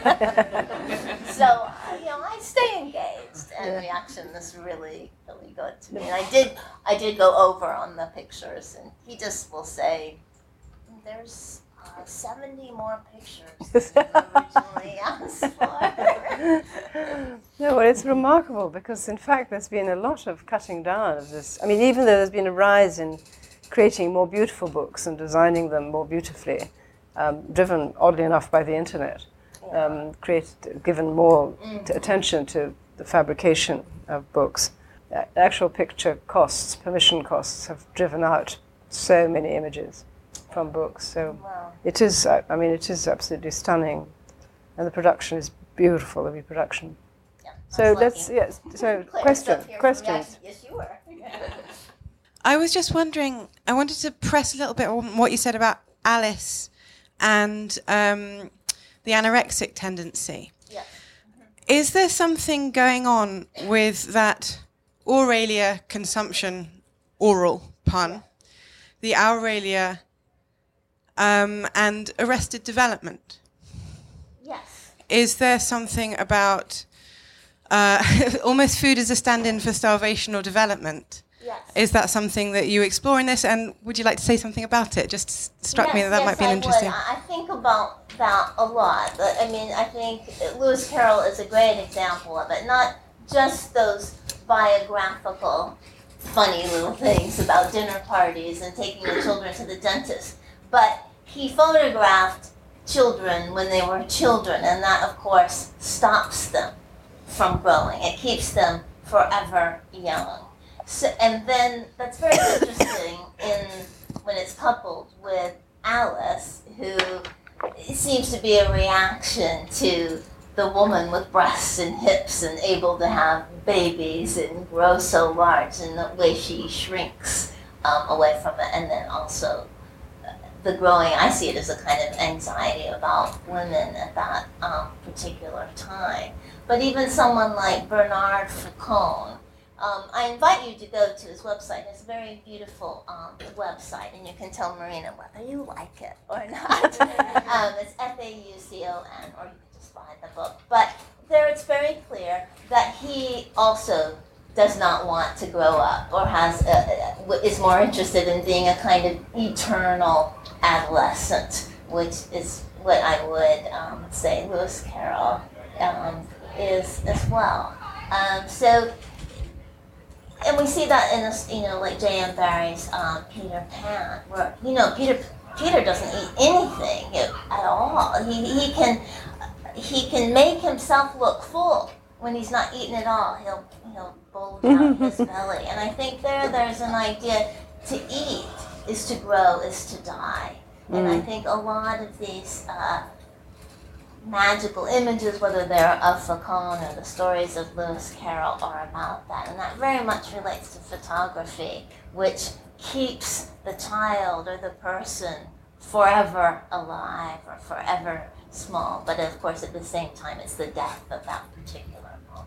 uh, you know, I stay engaged, and the reaction is really, really good to me. And I did, I did go over on the pictures, and he just will say, there's uh, seventy more pictures than you originally asked for. No, well, it's remarkable because, in fact, there's been a lot of cutting down of this. I mean, even though there's been a rise in creating more beautiful books and designing them more beautifully, um, driven, oddly enough, by the internet, um, created, given more t- attention to the fabrication of books. Uh, actual picture costs, permission costs, have driven out so many images from books. So Wow. it is, I I mean, it is absolutely stunning. And the production is beautiful, the reproduction. Yeah, So I was let's, lucky. yes, so Claire's question, up here for questions. reaction. Yes, you were. I was just wondering, I wanted to press a little bit on what you said about Alice and um, the anorexic tendency. Yes. Is there something going on with that Aurelia consumption, oral pun, the Aurelia um, and arrested development? Yes. Is there something about uh, almost food as a stand-in for starvation or development? Yes. Is that something that you explore in this, and would you like to say something about it? Just s- struck yes, me that that yes, might be an I interesting. Would. I I think about that a lot. But, I mean, I think Lewis Carroll is a great example of it. Not just those biographical, funny little things about dinner parties and taking the children to the dentist, but he photographed children when they were children, and that, of course, stops them from growing. It keeps them forever young. So, and then that's very interesting in when it's coupled with Alice, who seems to be a reaction to the woman with breasts and hips and able to have babies and grow so large, and the way she shrinks um, away from it. And then also the growing, I see it as a kind of anxiety about women at that um, particular time. But even someone like Bernard Faucon, Um, I invite you to go to his website. It's a very beautiful um, website, and you can tell Marina whether you like it or not. um, it's F A U C O N, or you can just buy the book. But there it's very also does not want to grow up, or has a, is more interested in being a kind of eternal adolescent, which is what I would um, say Lewis Carroll um, is as well. Um, so, and we see that in this, you know, like J M Barrie's um, Peter Pan, where, you know, Peter Peter doesn't eat anything at all. He he can he can make himself look full when he's not eating at all. He'll he'll bulge out his belly. And I think there there's an idea to eat is to grow, is to die. And I think a lot of these uh, magical images, whether they're of Falcone or the stories of Lewis Carroll, are about that. And that very much relates to photography, which keeps the child or the person forever alive or forever small. But of course, at the same time, it's the death of that particular moment.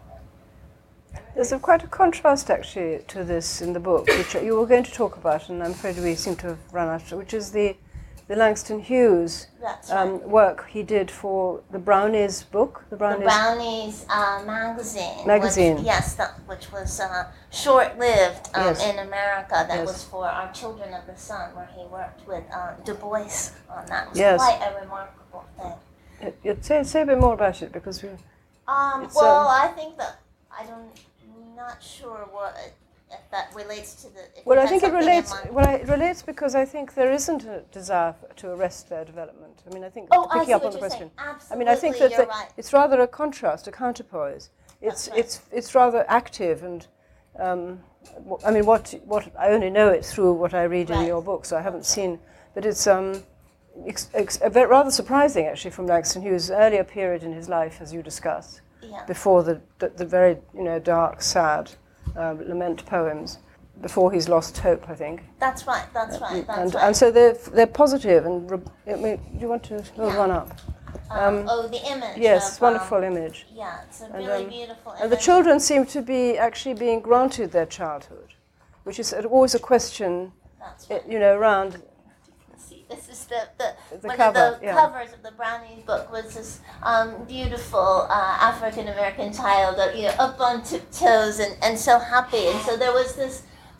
There's a, quite a contrast, actually, to this in the book, which you were going to talk about, and I'm afraid we seem to have run out, which is the, the Langston Hughes That's um, right. work he did for the Brownies book. The Brownies, the Brownies uh, magazine. Magazine. Which, yes, that, which was uh, short-lived um, Yes. in America. That Yes. was for Our Children of the Sun, where he worked with uh, Du Bois on that. It was Yes. quite a remarkable thing. It, it, say, say a bit more about it, because we... Um, It's, well, um, I think that I don't, I'm not sure what if that relates to the. If Well, you I had think it something in relates. mind. Well, it relates because I think there isn't a desire f- to arrest their development. I mean, I think Oh, I picking see up what on the you're question. saying. I mean, I think that Absolutely, the, you're right. it's rather a contrast, a counterpoise. It's right. it's it's rather active and. Um, w- I mean, what what I only know it through what I read in Right. your book, so I haven't seen. But it's um, ex- ex- a bit rather surprising actually from Langston Hughes' earlier period in his life, as you discussed, Yeah. before the, the the very you know dark, sad uh, lament poems. Before he's lost hope, I think. That's right. That's right. That's and, right. and so they're they're positive and. Re- I mean, do you want to hold Yeah. one up? Um, oh, the image. Yes, of, um, wonderful image. Yeah, it's a And, really um, beautiful image. And the children seem to be actually being granted their childhood, which is always a question, That's eh, you know, around. See, this is the, the, The one cover, of the yeah. covers of the Brownies book was this um, beautiful uh, African American child, uh, you know, up on tiptoes and, and so happy. And so there was this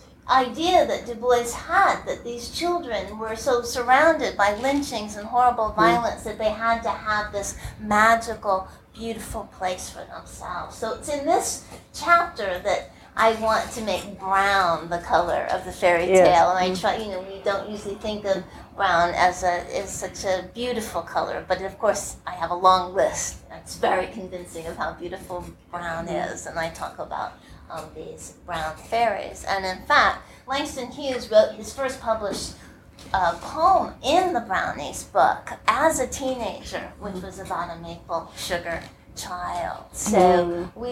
idea that Du Bois had that these children were so surrounded by lynchings and horrible violence that they had to have this magical, beautiful place for themselves. So it's in this chapter that I want to make brown the color of the fairy tale, Yes. and I Mm. try. You know, we don't usually think of brown as a is such a beautiful color, but of course I have a long list. It's very convincing of how beautiful brown is, and I talk about um, these brown fairies. And in fact, Langston Hughes wrote his first published uh, poem in the Brownies book as a teenager, which was about a maple sugar child. So Mm. we.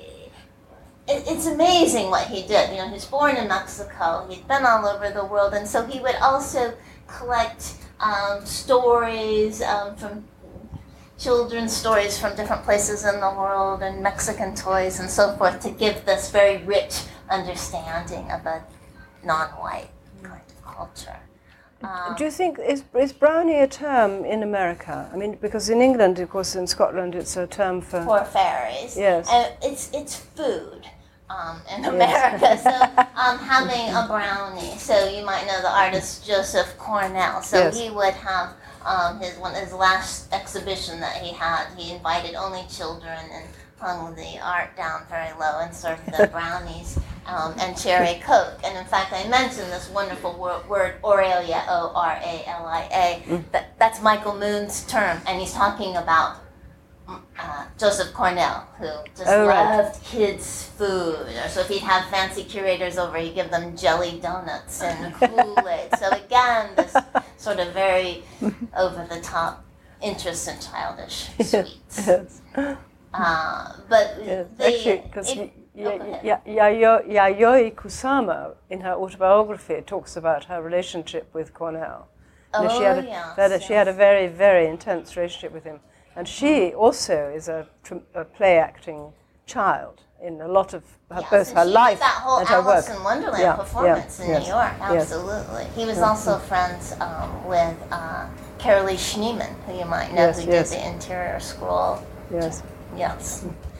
It, it's amazing what he did. You know, he was born in Mexico. He'd been all over the world, and so he would also collect um, stories um, from children's stories from different places in the world, and Mexican toys and so forth, to give this very rich understanding of a non-white kind of culture. Um, Do you think is is brownie a term in America? I mean, because in England, of course, in Scotland, it's a term for for fairies. Yes. And it's it's food um, in Yes. America. So um, having a brownie. So you might know the artist Joseph Cornell. So Yes. he would have um, his one his last exhibition that he had. He invited only children and hung the art down very low and served the brownies um, and cherry coke. And in fact, I mentioned this wonderful word, word Aurelia, O R A L I A. Mm. That, that's Michael Moon's term, and he's talking about uh, Joseph Cornell, who just Oh, right. loved kids' food. Or so if he'd have fancy curators over, he'd give them jelly donuts and Kool-Aid. So again, this sort of very over-the-top interest in childish sweets. Yes. Uh, but Yes. the, Actually, because it- oh, go ahead. Yayoi Kusama, in her autobiography, talks about her relationship with Cornell. You know, she had a, Oh, yes, that she had a yes. very, very intense relationship with him. And she also is a, tr- a play acting child in a lot of her, Yes, both and her she did life that whole and her Alice work. in Wonderland Yeah, performance yeah, in yes, New York, yes. absolutely. He was Yeah. also friends um, with uh, Carolee Schneemann, who you might know, Yes, who yes. did the interior scroll. Yes. Yes.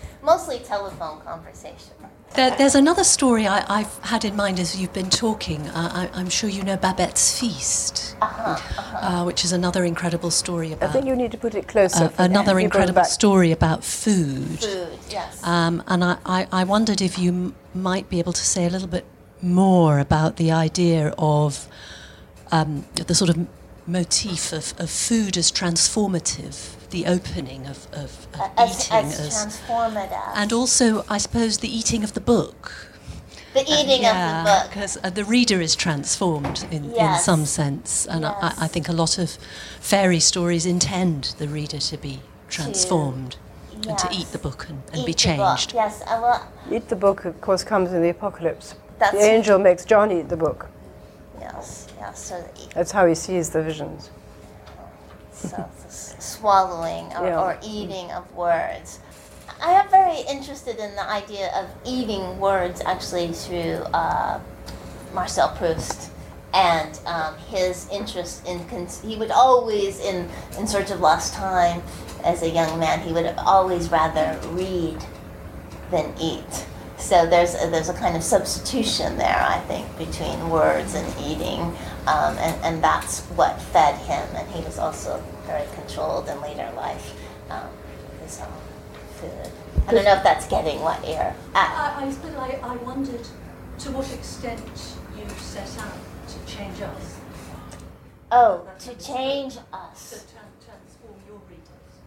Mostly telephone conversation. There, there's another story I, I've had in mind as you've been talking. Uh, I, I'm sure you know Babette's Feast, uh-huh, uh-huh. Uh, which is another incredible story about... I think you need to put it closer. Uh, another incredible story about food. Food, yes. Um, and I, I, I wondered if you m- might be able to say a little bit more about the idea of um, the sort of motif of, of food as transformative, the opening of, of, of as, eating as, as transformative. And also, I suppose, the eating of the book. The eating uh, of yeah, the book. Because uh, the reader is transformed in, yes. in some sense. And yes. I, I think a lot of fairy stories intend the reader to be transformed to, and yes. to eat the book and, and eat be changed. The book. Yes, I will. Eat the book, of course, comes in the apocalypse. That's the angel makes John eat the book. Yes, yes. So that's how he sees the visions. So swallowing or, yeah. or eating of words. I am very interested in the idea of eating words actually through uh, Marcel Proust and um, his interest in, cons- he would always, in, in Search of Lost Time, as a young man, he would always rather read than eat. So there's a, there's a kind of substitution there, I think, between words and eating, um, and, and that's what fed him. And he was also very controlled in later life um, with his own food. I don't know if that's getting what you're at. I, I, I wondered to what extent you set out to change us. Oh, to change us. To transform your readers.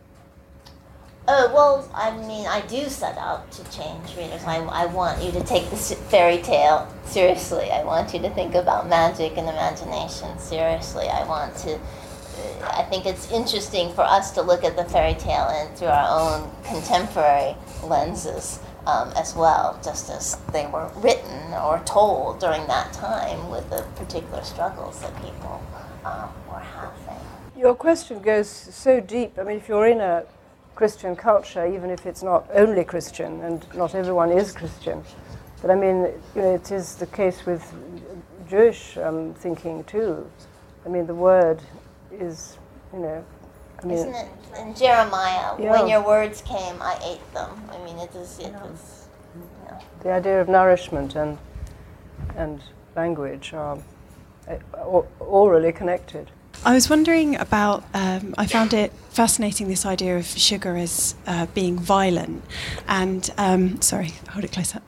Oh, well, I mean, I do set out to change readers. I, I want you to take this fairy tale seriously. I want you to think about magic and imagination seriously. I want to, I think it's interesting for us to look at the fairy tale and through our own contemporary lenses um, as well, just as they were written or told during that time with the particular struggles that people um, were having. Your question goes so deep. I mean, if you're in a Christian culture, even if it's not only Christian, and not everyone is Christian. But I mean, you know, it is the case with Jewish um, thinking too. I mean, the word is, you know, I mean, isn't it in Jeremiah? Yeah. When your words came, I ate them. I mean, it is. It Yeah. was. You know. The idea of nourishment and and language are uh, orally connected. I was wondering about, um, I found it fascinating, this idea of sugar as uh, being violent. And, um, sorry, hold it closer.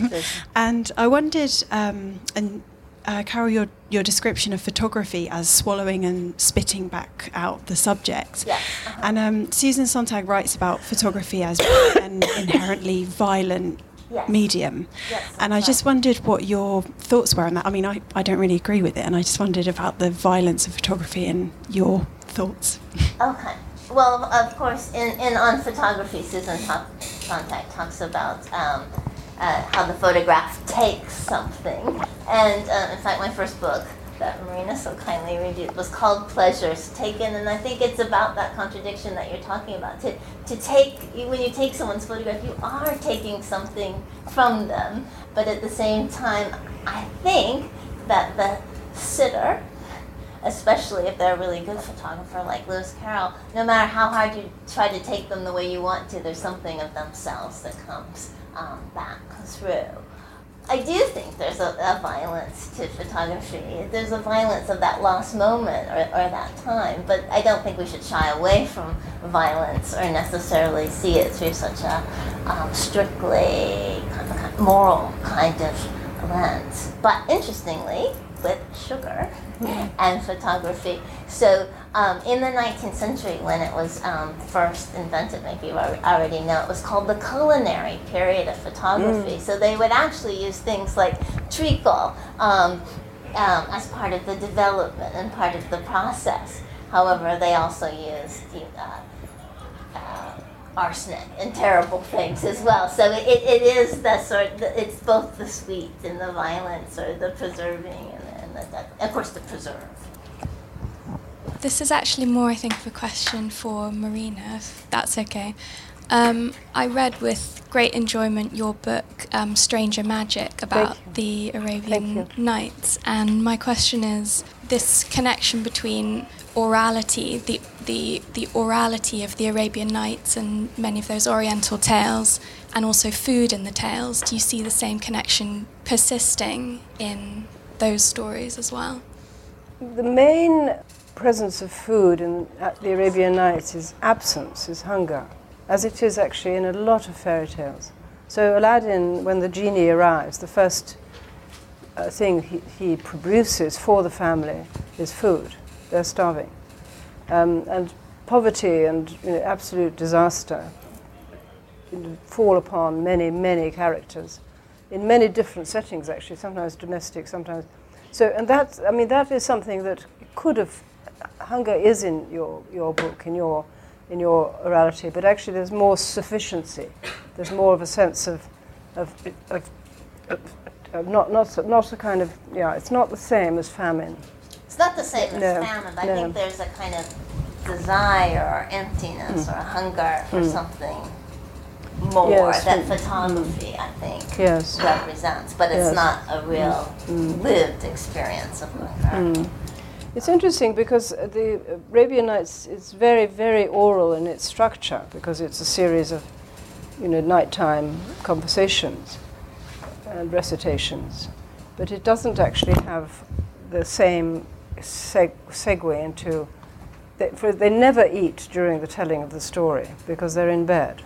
And I wondered, um, and uh, Carol, your, your description of photography as swallowing and spitting back out the subject. Yes. Uh-huh. And um, Susan Sontag writes about photography as an inherently violent Yes. medium. Yes, and I right. just wondered what your thoughts were on that. I mean, I, I don't really agree with it, and I just wondered about the violence of photography and your thoughts. Okay. Well, of course, in, in on photography, Susan talk, Sontag talks about um, uh, how the photograph takes something. And uh, in fact, my first book that Marina so kindly reviewed was called Pleasures Taken, and I think it's about that contradiction that you're talking about. To to take, when you take someone's photograph, you are taking something from them, but at the same time, I think that the sitter, especially if they're a really good photographer like Lewis Carroll, no matter how hard you try to take them the way you want to, there's something of themselves that comes um, back through. I do think there's a, a violence to photography. There's a violence of that lost moment or, or that time, but I don't think we should shy away from violence or necessarily see it through such a um, strictly kind of, kind of moral kind of lens. But interestingly, with sugar and photography, so um, in the nineteenth century, when it was um, first invented, maybe you already know, it was called the culinary period of photography. Mm. So they would actually use things like treacle um, um, as part of the development and part of the process. However, they also used uh, uh, arsenic and terrible things as well. So it, it is the sort. It's both the sweet and the violence, or the preserving and, and the, of course, the preserve. This is actually more, I think, of a question for Marina, if that's okay. Um, I read with great enjoyment your book, um, Stranger Magic, about the Arabian Nights. And my question is, this connection between orality, the, the, the orality of the Arabian Nights and many of those Oriental tales, and also food in the tales. Do you see the same connection persisting in those stories as well? The main presence of food in at the Arabian Nights is absence, is hunger, as it is actually in a lot of fairy tales. So Aladdin, when the genie arrives, the first uh, thing he, he produces for the family is food. They're starving. Um, and poverty and you know, absolute disaster you know, fall upon many, many characters in many different settings, actually, sometimes domestic, sometimes... So, and that, I mean, that is something that could have... Hunger is in your, your book, in your, in your orality, but actually there's more sufficiency. There's more of a sense of... of, of, of, of not, not, not a kind of... Yeah, it's not the same as famine. It's not the same as No, famine, but no. I think there's a kind of desire or emptiness Mm. or hunger for Mm. something more Yes, that mm. photography, I think, Yes. represents. But it's Yes. not a real Mm. lived experience of hunger. Mm. It's interesting because uh, the Arabian Nights is very, very oral in its structure because it's a series of, you know, nighttime conversations and recitations, but it doesn't actually have the same seg- segue into. They, for they never eat during the telling of the story because they're in bed,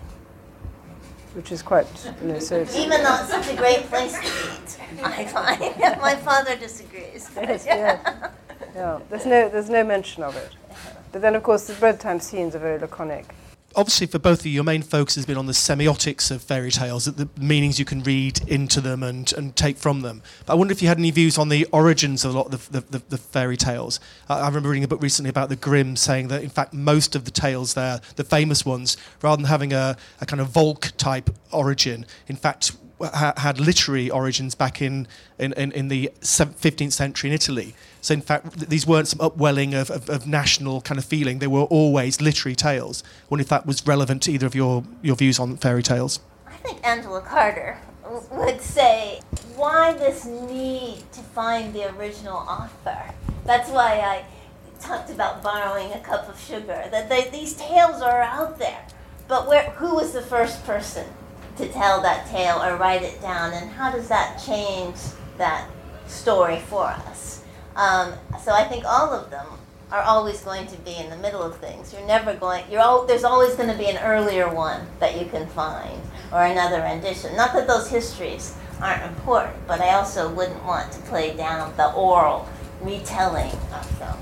which is quite. You know, so it's Even though it's such a great place to eat, I find. My father disagrees. Yes, yes. Yeah, there's no there's no mention of it. But then, of course, the bedtime scenes are very laconic. Obviously, for both of you, your main focus has been on the semiotics of fairy tales, the meanings you can read into them and, and take from them. But I wonder if you had any views on the origins of a lot of the, the, the, the fairy tales. I, I remember reading a book recently about the Grimm saying that, in fact, most of the tales there, the famous ones, rather than having a, a kind of Volk-type origin, in fact, ha- had literary origins back in, in, in, in the fifteenth century in Italy. So, in fact, th- these weren't some upwelling of, of, of national kind of feeling. They were always literary tales. I wonder if that was relevant to either of your, your views on fairy tales. I think Angela Carter w- would say, why this need to find the original author? That's why I talked about borrowing a cup of sugar, that they, these tales are out there. But where, who was the first person to tell that tale or write it down, and how does that change that story for us? Um, so I think all of them are always going to be in the middle of things. You're never going, you're al- there's always going to be an earlier one that you can find, or another rendition. Not that those histories aren't important, but I also wouldn't want to play down the oral retelling of them.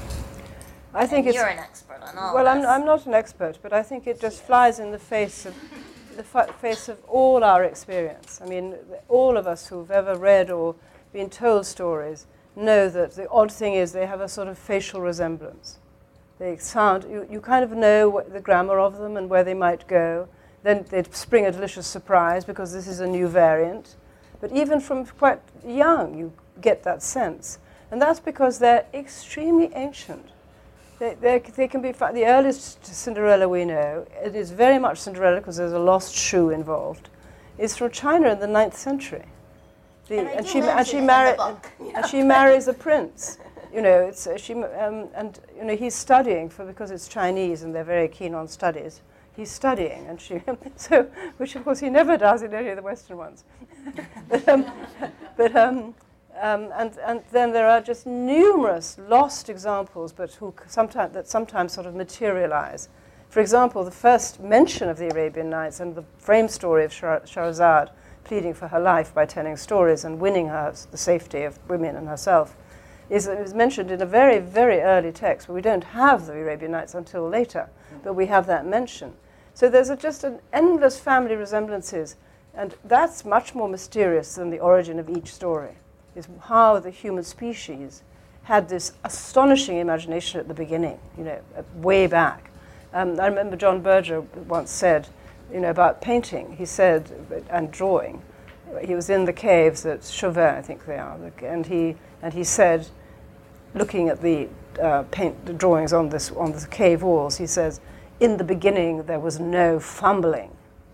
I think And it's, you're an expert on all Well, I'm, this. I'm not an expert, but I think it just flies in the face of the fa- face of all our experience. I mean, all of us who've ever read or been told stories know that the odd thing is they have a sort of facial resemblance. They sound, you, you kind of know what the grammar of them and where they might go. Then they spring a delicious surprise because this is a new variant. But even from quite young, you get that sense. And that's because they're extremely ancient. They, they, they can be, the earliest Cinderella we know, it is very much Cinderella because there's a lost shoe involved, is from China in the ninth century. The, And I and do she and mention she it in married the book. and she marries a prince. You know, it's uh, she um, and you know he's studying for because it's Chinese and they're very keen on studies. He's studying, and she so which of course he never does in any of the Western ones. but um, but um, um, and and then there are just numerous lost examples, but who sometimes that sometimes sort of materialize. For example, the first mention of the Arabian Nights and the frame story of Shah- Shahrazad pleading for her life by telling stories and winning her the safety of women and herself, is, is mentioned in a very, very early text, but we don't have the Arabian Nights until later, but we have that mention. So there's a, just an endless family resemblances, and that's much more mysterious than the origin of each story, is how the human species had this astonishing imagination at the beginning, you know, way back. Um, I remember John Berger once said, you know, about painting, he said, and drawing. He was in the caves at Chauvet, I think they are, and he and he said, looking at the uh, paint the drawings on this on the cave walls, he says, in the beginning there was no fumbling.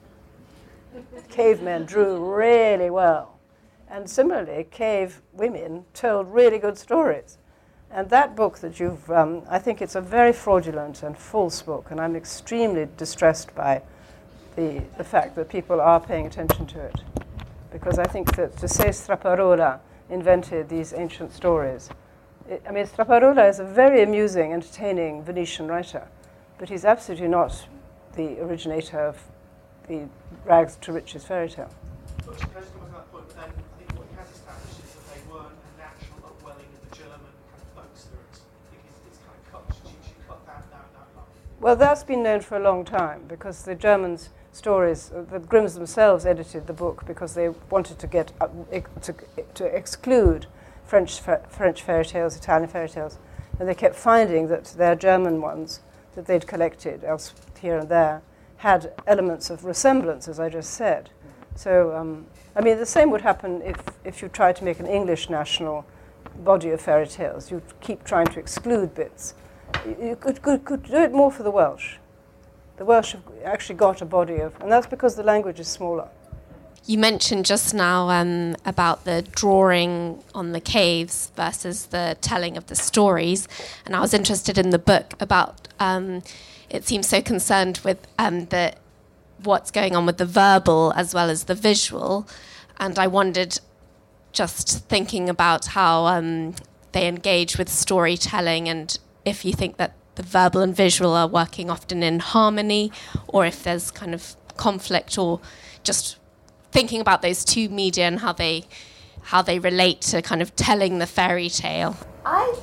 Cavemen drew really well, and similarly, cave women told really good stories. And that book that you've, um, I think it's a very fraudulent and false book, and I'm extremely distressed by the, the fact that people are paying attention to it. Because I think that to say Straparola invented these ancient stories, it, I mean, Straparola is a very amusing, entertaining Venetian writer, but he's absolutely not the originator of the rags to riches fairy tale. But to come to that point, then I think what he has established is that they weren't a natural upwelling of the German kind of folk spirit. I think it's, it's kind of cut, she, she cut that down that line. Well, that's been known for a long time, because the Germans' stories, uh, the Grimms themselves edited the book because they wanted to get uh, ex- to, to exclude French fa- French fairy tales, Italian fairy tales, and they kept finding that their German ones that they'd collected else here and there had elements of resemblance, as I just said. So, um, I mean, the same would happen if, if you tried to make an English national body of fairy tales. You'd keep trying to exclude bits. You, you could, could, could do it more for the Welsh. The Welsh have actually got a body of, and that's because the language is smaller. You mentioned just now um, about the drawing on the caves versus the telling of the stories, and I was interested in the book about, um, it seems so concerned with um, the what's going on with the verbal as well as the visual, and I wondered, just thinking about how um, they engage with storytelling, and if you think that the verbal and visual are working often in harmony, or if there's kind of conflict, or just thinking about those two media and how they how they relate to kind of telling the fairy tale. I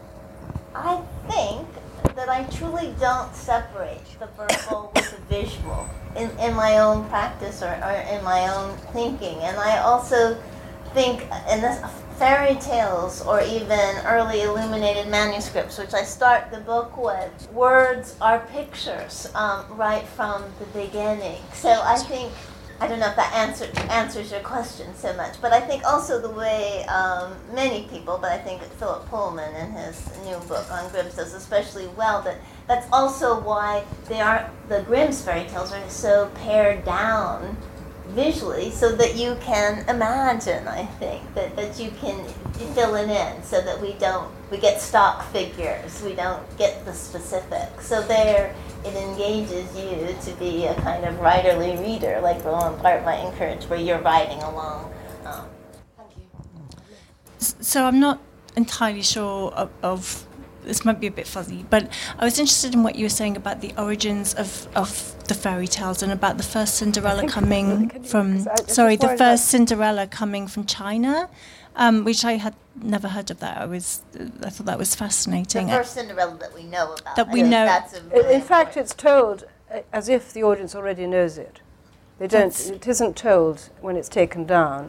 I think that I truly don't separate the verbal with the visual in, in my own practice or, or in my own thinking. And I also think in this fairy tales or even early illuminated manuscripts, which I start the book with, words are pictures um, right from the beginning. So I think, I don't know if that answer, answers your question so much, but I think also the way um, many people, but I think Philip Pullman in his new book on Grimm's does especially well, that that's also why they are, the Grimm's fairy tales are so pared down visually, so that you can imagine, I think, that, that you can fill it in, so that we don't, we get stock figures, we don't get the specifics. So there, it engages you to be a kind of writerly reader, like Roland Barthes might encourage, where you're riding along. Um, So I'm not entirely sure of, of, this might be a bit fuzzy, but I was interested in what you were saying about the origins of, of the fairy tales and about the first Cinderella coming from, sorry, the first Cinderella coming from China, um, which I had never heard of that. I was, I thought that was fascinating. The first Cinderella that we know about. That I we think know. That's a really In fact, it's told uh, as if the audience already knows it. They don't. That's- It isn't told when it's taken down,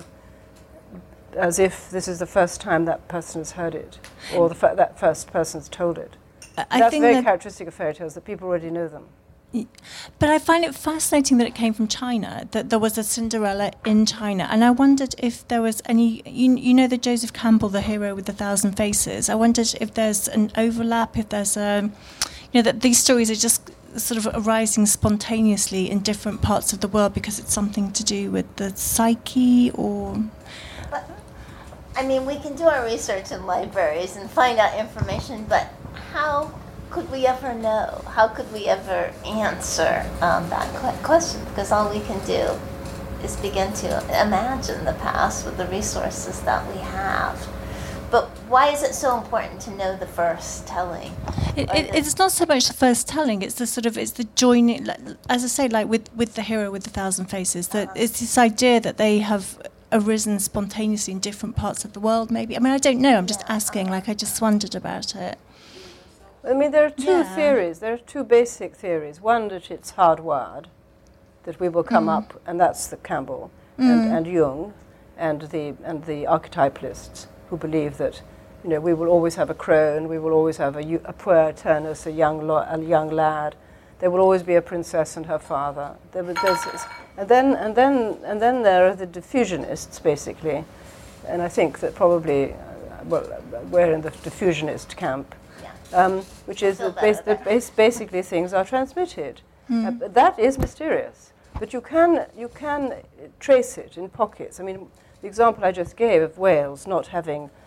as if this is the first time that person has heard it, or the fa- that first person's told it. I That's think very that- characteristic of fairy tales, that people already know them. But I find it fascinating that it came from China, that there was a Cinderella in China. And I wondered if there was any, you, you know the Joseph Campbell, the hero with a thousand faces. I wondered if there's an overlap, if there's a, you know, that these stories are just sort of arising spontaneously in different parts of the world because it's something to do with the psyche or... But, I mean, we can do our research in libraries and find out information, but how could we ever know? How could we ever answer um, that que- question? Because all we can do is begin to imagine the past with the resources that we have. But why is it so important to know the first telling? It, it, it's not so much the first telling, it's the sort of, it's the joining, like, as I say, like with, with the hero with a thousand faces, that uh-huh. It's this idea that they have arisen spontaneously in different parts of the world, maybe. I mean, I don't know, I'm just asking, like I just wondered about it. I mean, there are two Yeah. theories. There are two basic theories. One, that it's hardwired, that we will come Mm. up, and that's the Campbell Mm. and, and Jung, and the and the archetypalists who believe that, you know, we will always have a crone, we will always have a, yo- a poor Turnus, a young lo- a young lad. There will always be a princess and her father. There, will- there's, and then and then and then there are the diffusionists, basically, and I think that probably, uh, well, we're in the diffusionist camp. Um, which is that, bas- that bas- basically things are transmitted. Mm. Uh, but that is mysterious, but you can you can trace it in pockets. I mean, the example I just gave of Wales not having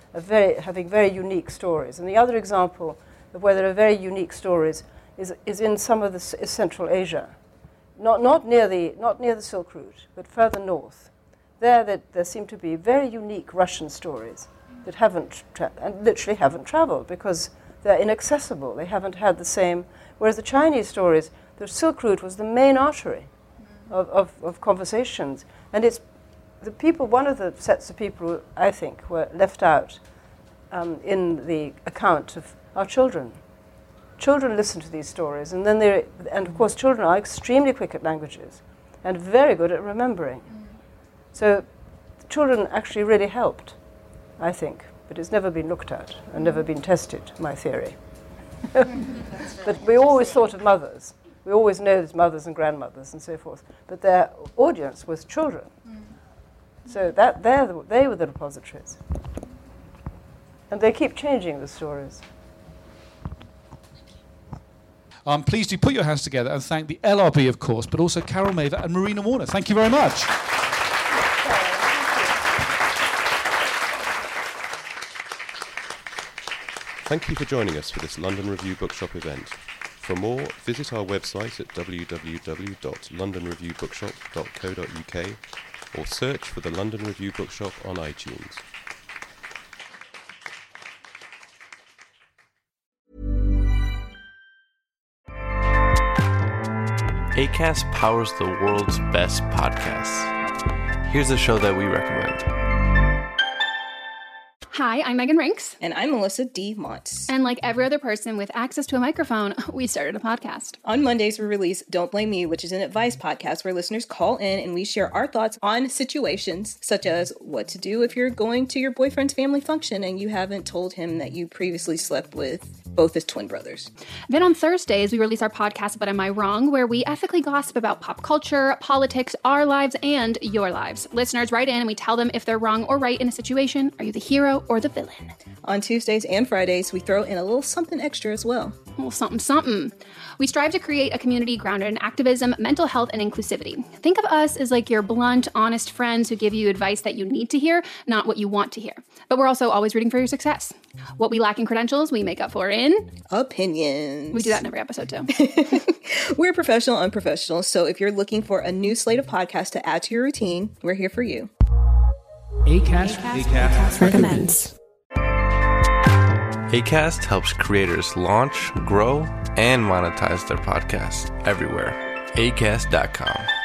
are very, having very unique stories. And the other example of where there are very unique stories is, is in some of the s- Central Asia, not, not, near the, not near the Silk Route, but further north. There, that there seem to be very unique Russian stories that haven't, tra- and literally haven't traveled because they're inaccessible. They haven't had the same, whereas the Chinese stories, the Silk Route was the main artery of, of, of conversations. And it's the people, one of the sets of people who I think were left out um, in the account of our children. Children listen to these stories, and then they, and of course children are extremely quick at languages and very good at remembering. So children actually really helped, I think, but it's never been looked at and never been tested, my theory. But we always thought of mothers. We always know there's mothers and grandmothers and so forth, but their audience was children. So that they're the, they were the repositories. And they keep changing the stories. Um, please do put your hands together and thank the L R B, of course, but also Carol Maver and Marina Warner. Thank you very much. Thank you for joining us for this London Review Bookshop event. For more, visit our website at w w w dot london review bookshop dot co dot u k or search for the London Review Bookshop on iTunes. Acast powers the world's best podcasts. Here's a show that we recommend. Hi, I'm Megan Rinks. And I'm Melissa D. Montz. And like every other person with access to a microphone, we started a podcast. On Mondays, we release Don't Blame Me, which is an advice podcast where listeners call in and we share our thoughts on situations such as what to do if you're going to your boyfriend's family function and you haven't told him that you previously slept with both his twin brothers. Then on Thursdays, we release our podcast, But Am I Wrong?, where we ethically gossip about pop culture, politics, our lives, and your lives. Listeners write in and we tell them if they're wrong or right in a situation. Are you the hero or the villain? On Tuesdays and Fridays, we throw in a little something extra as well. A little something, something. We strive to create a community grounded in activism, mental health, and inclusivity. Think of us as like your blunt, honest friends who give you advice that you need to hear, not what you want to hear. But we're also always rooting for your success. What we lack in credentials, we make up for in... opinions. We do that in every episode, too. We're professional unprofessional, so if you're looking for a new slate of podcasts to add to your routine, we're here for you. Acast, Acast, Acast recommends. Acast helps creators launch, grow, and monetize their podcasts everywhere. acast dot com.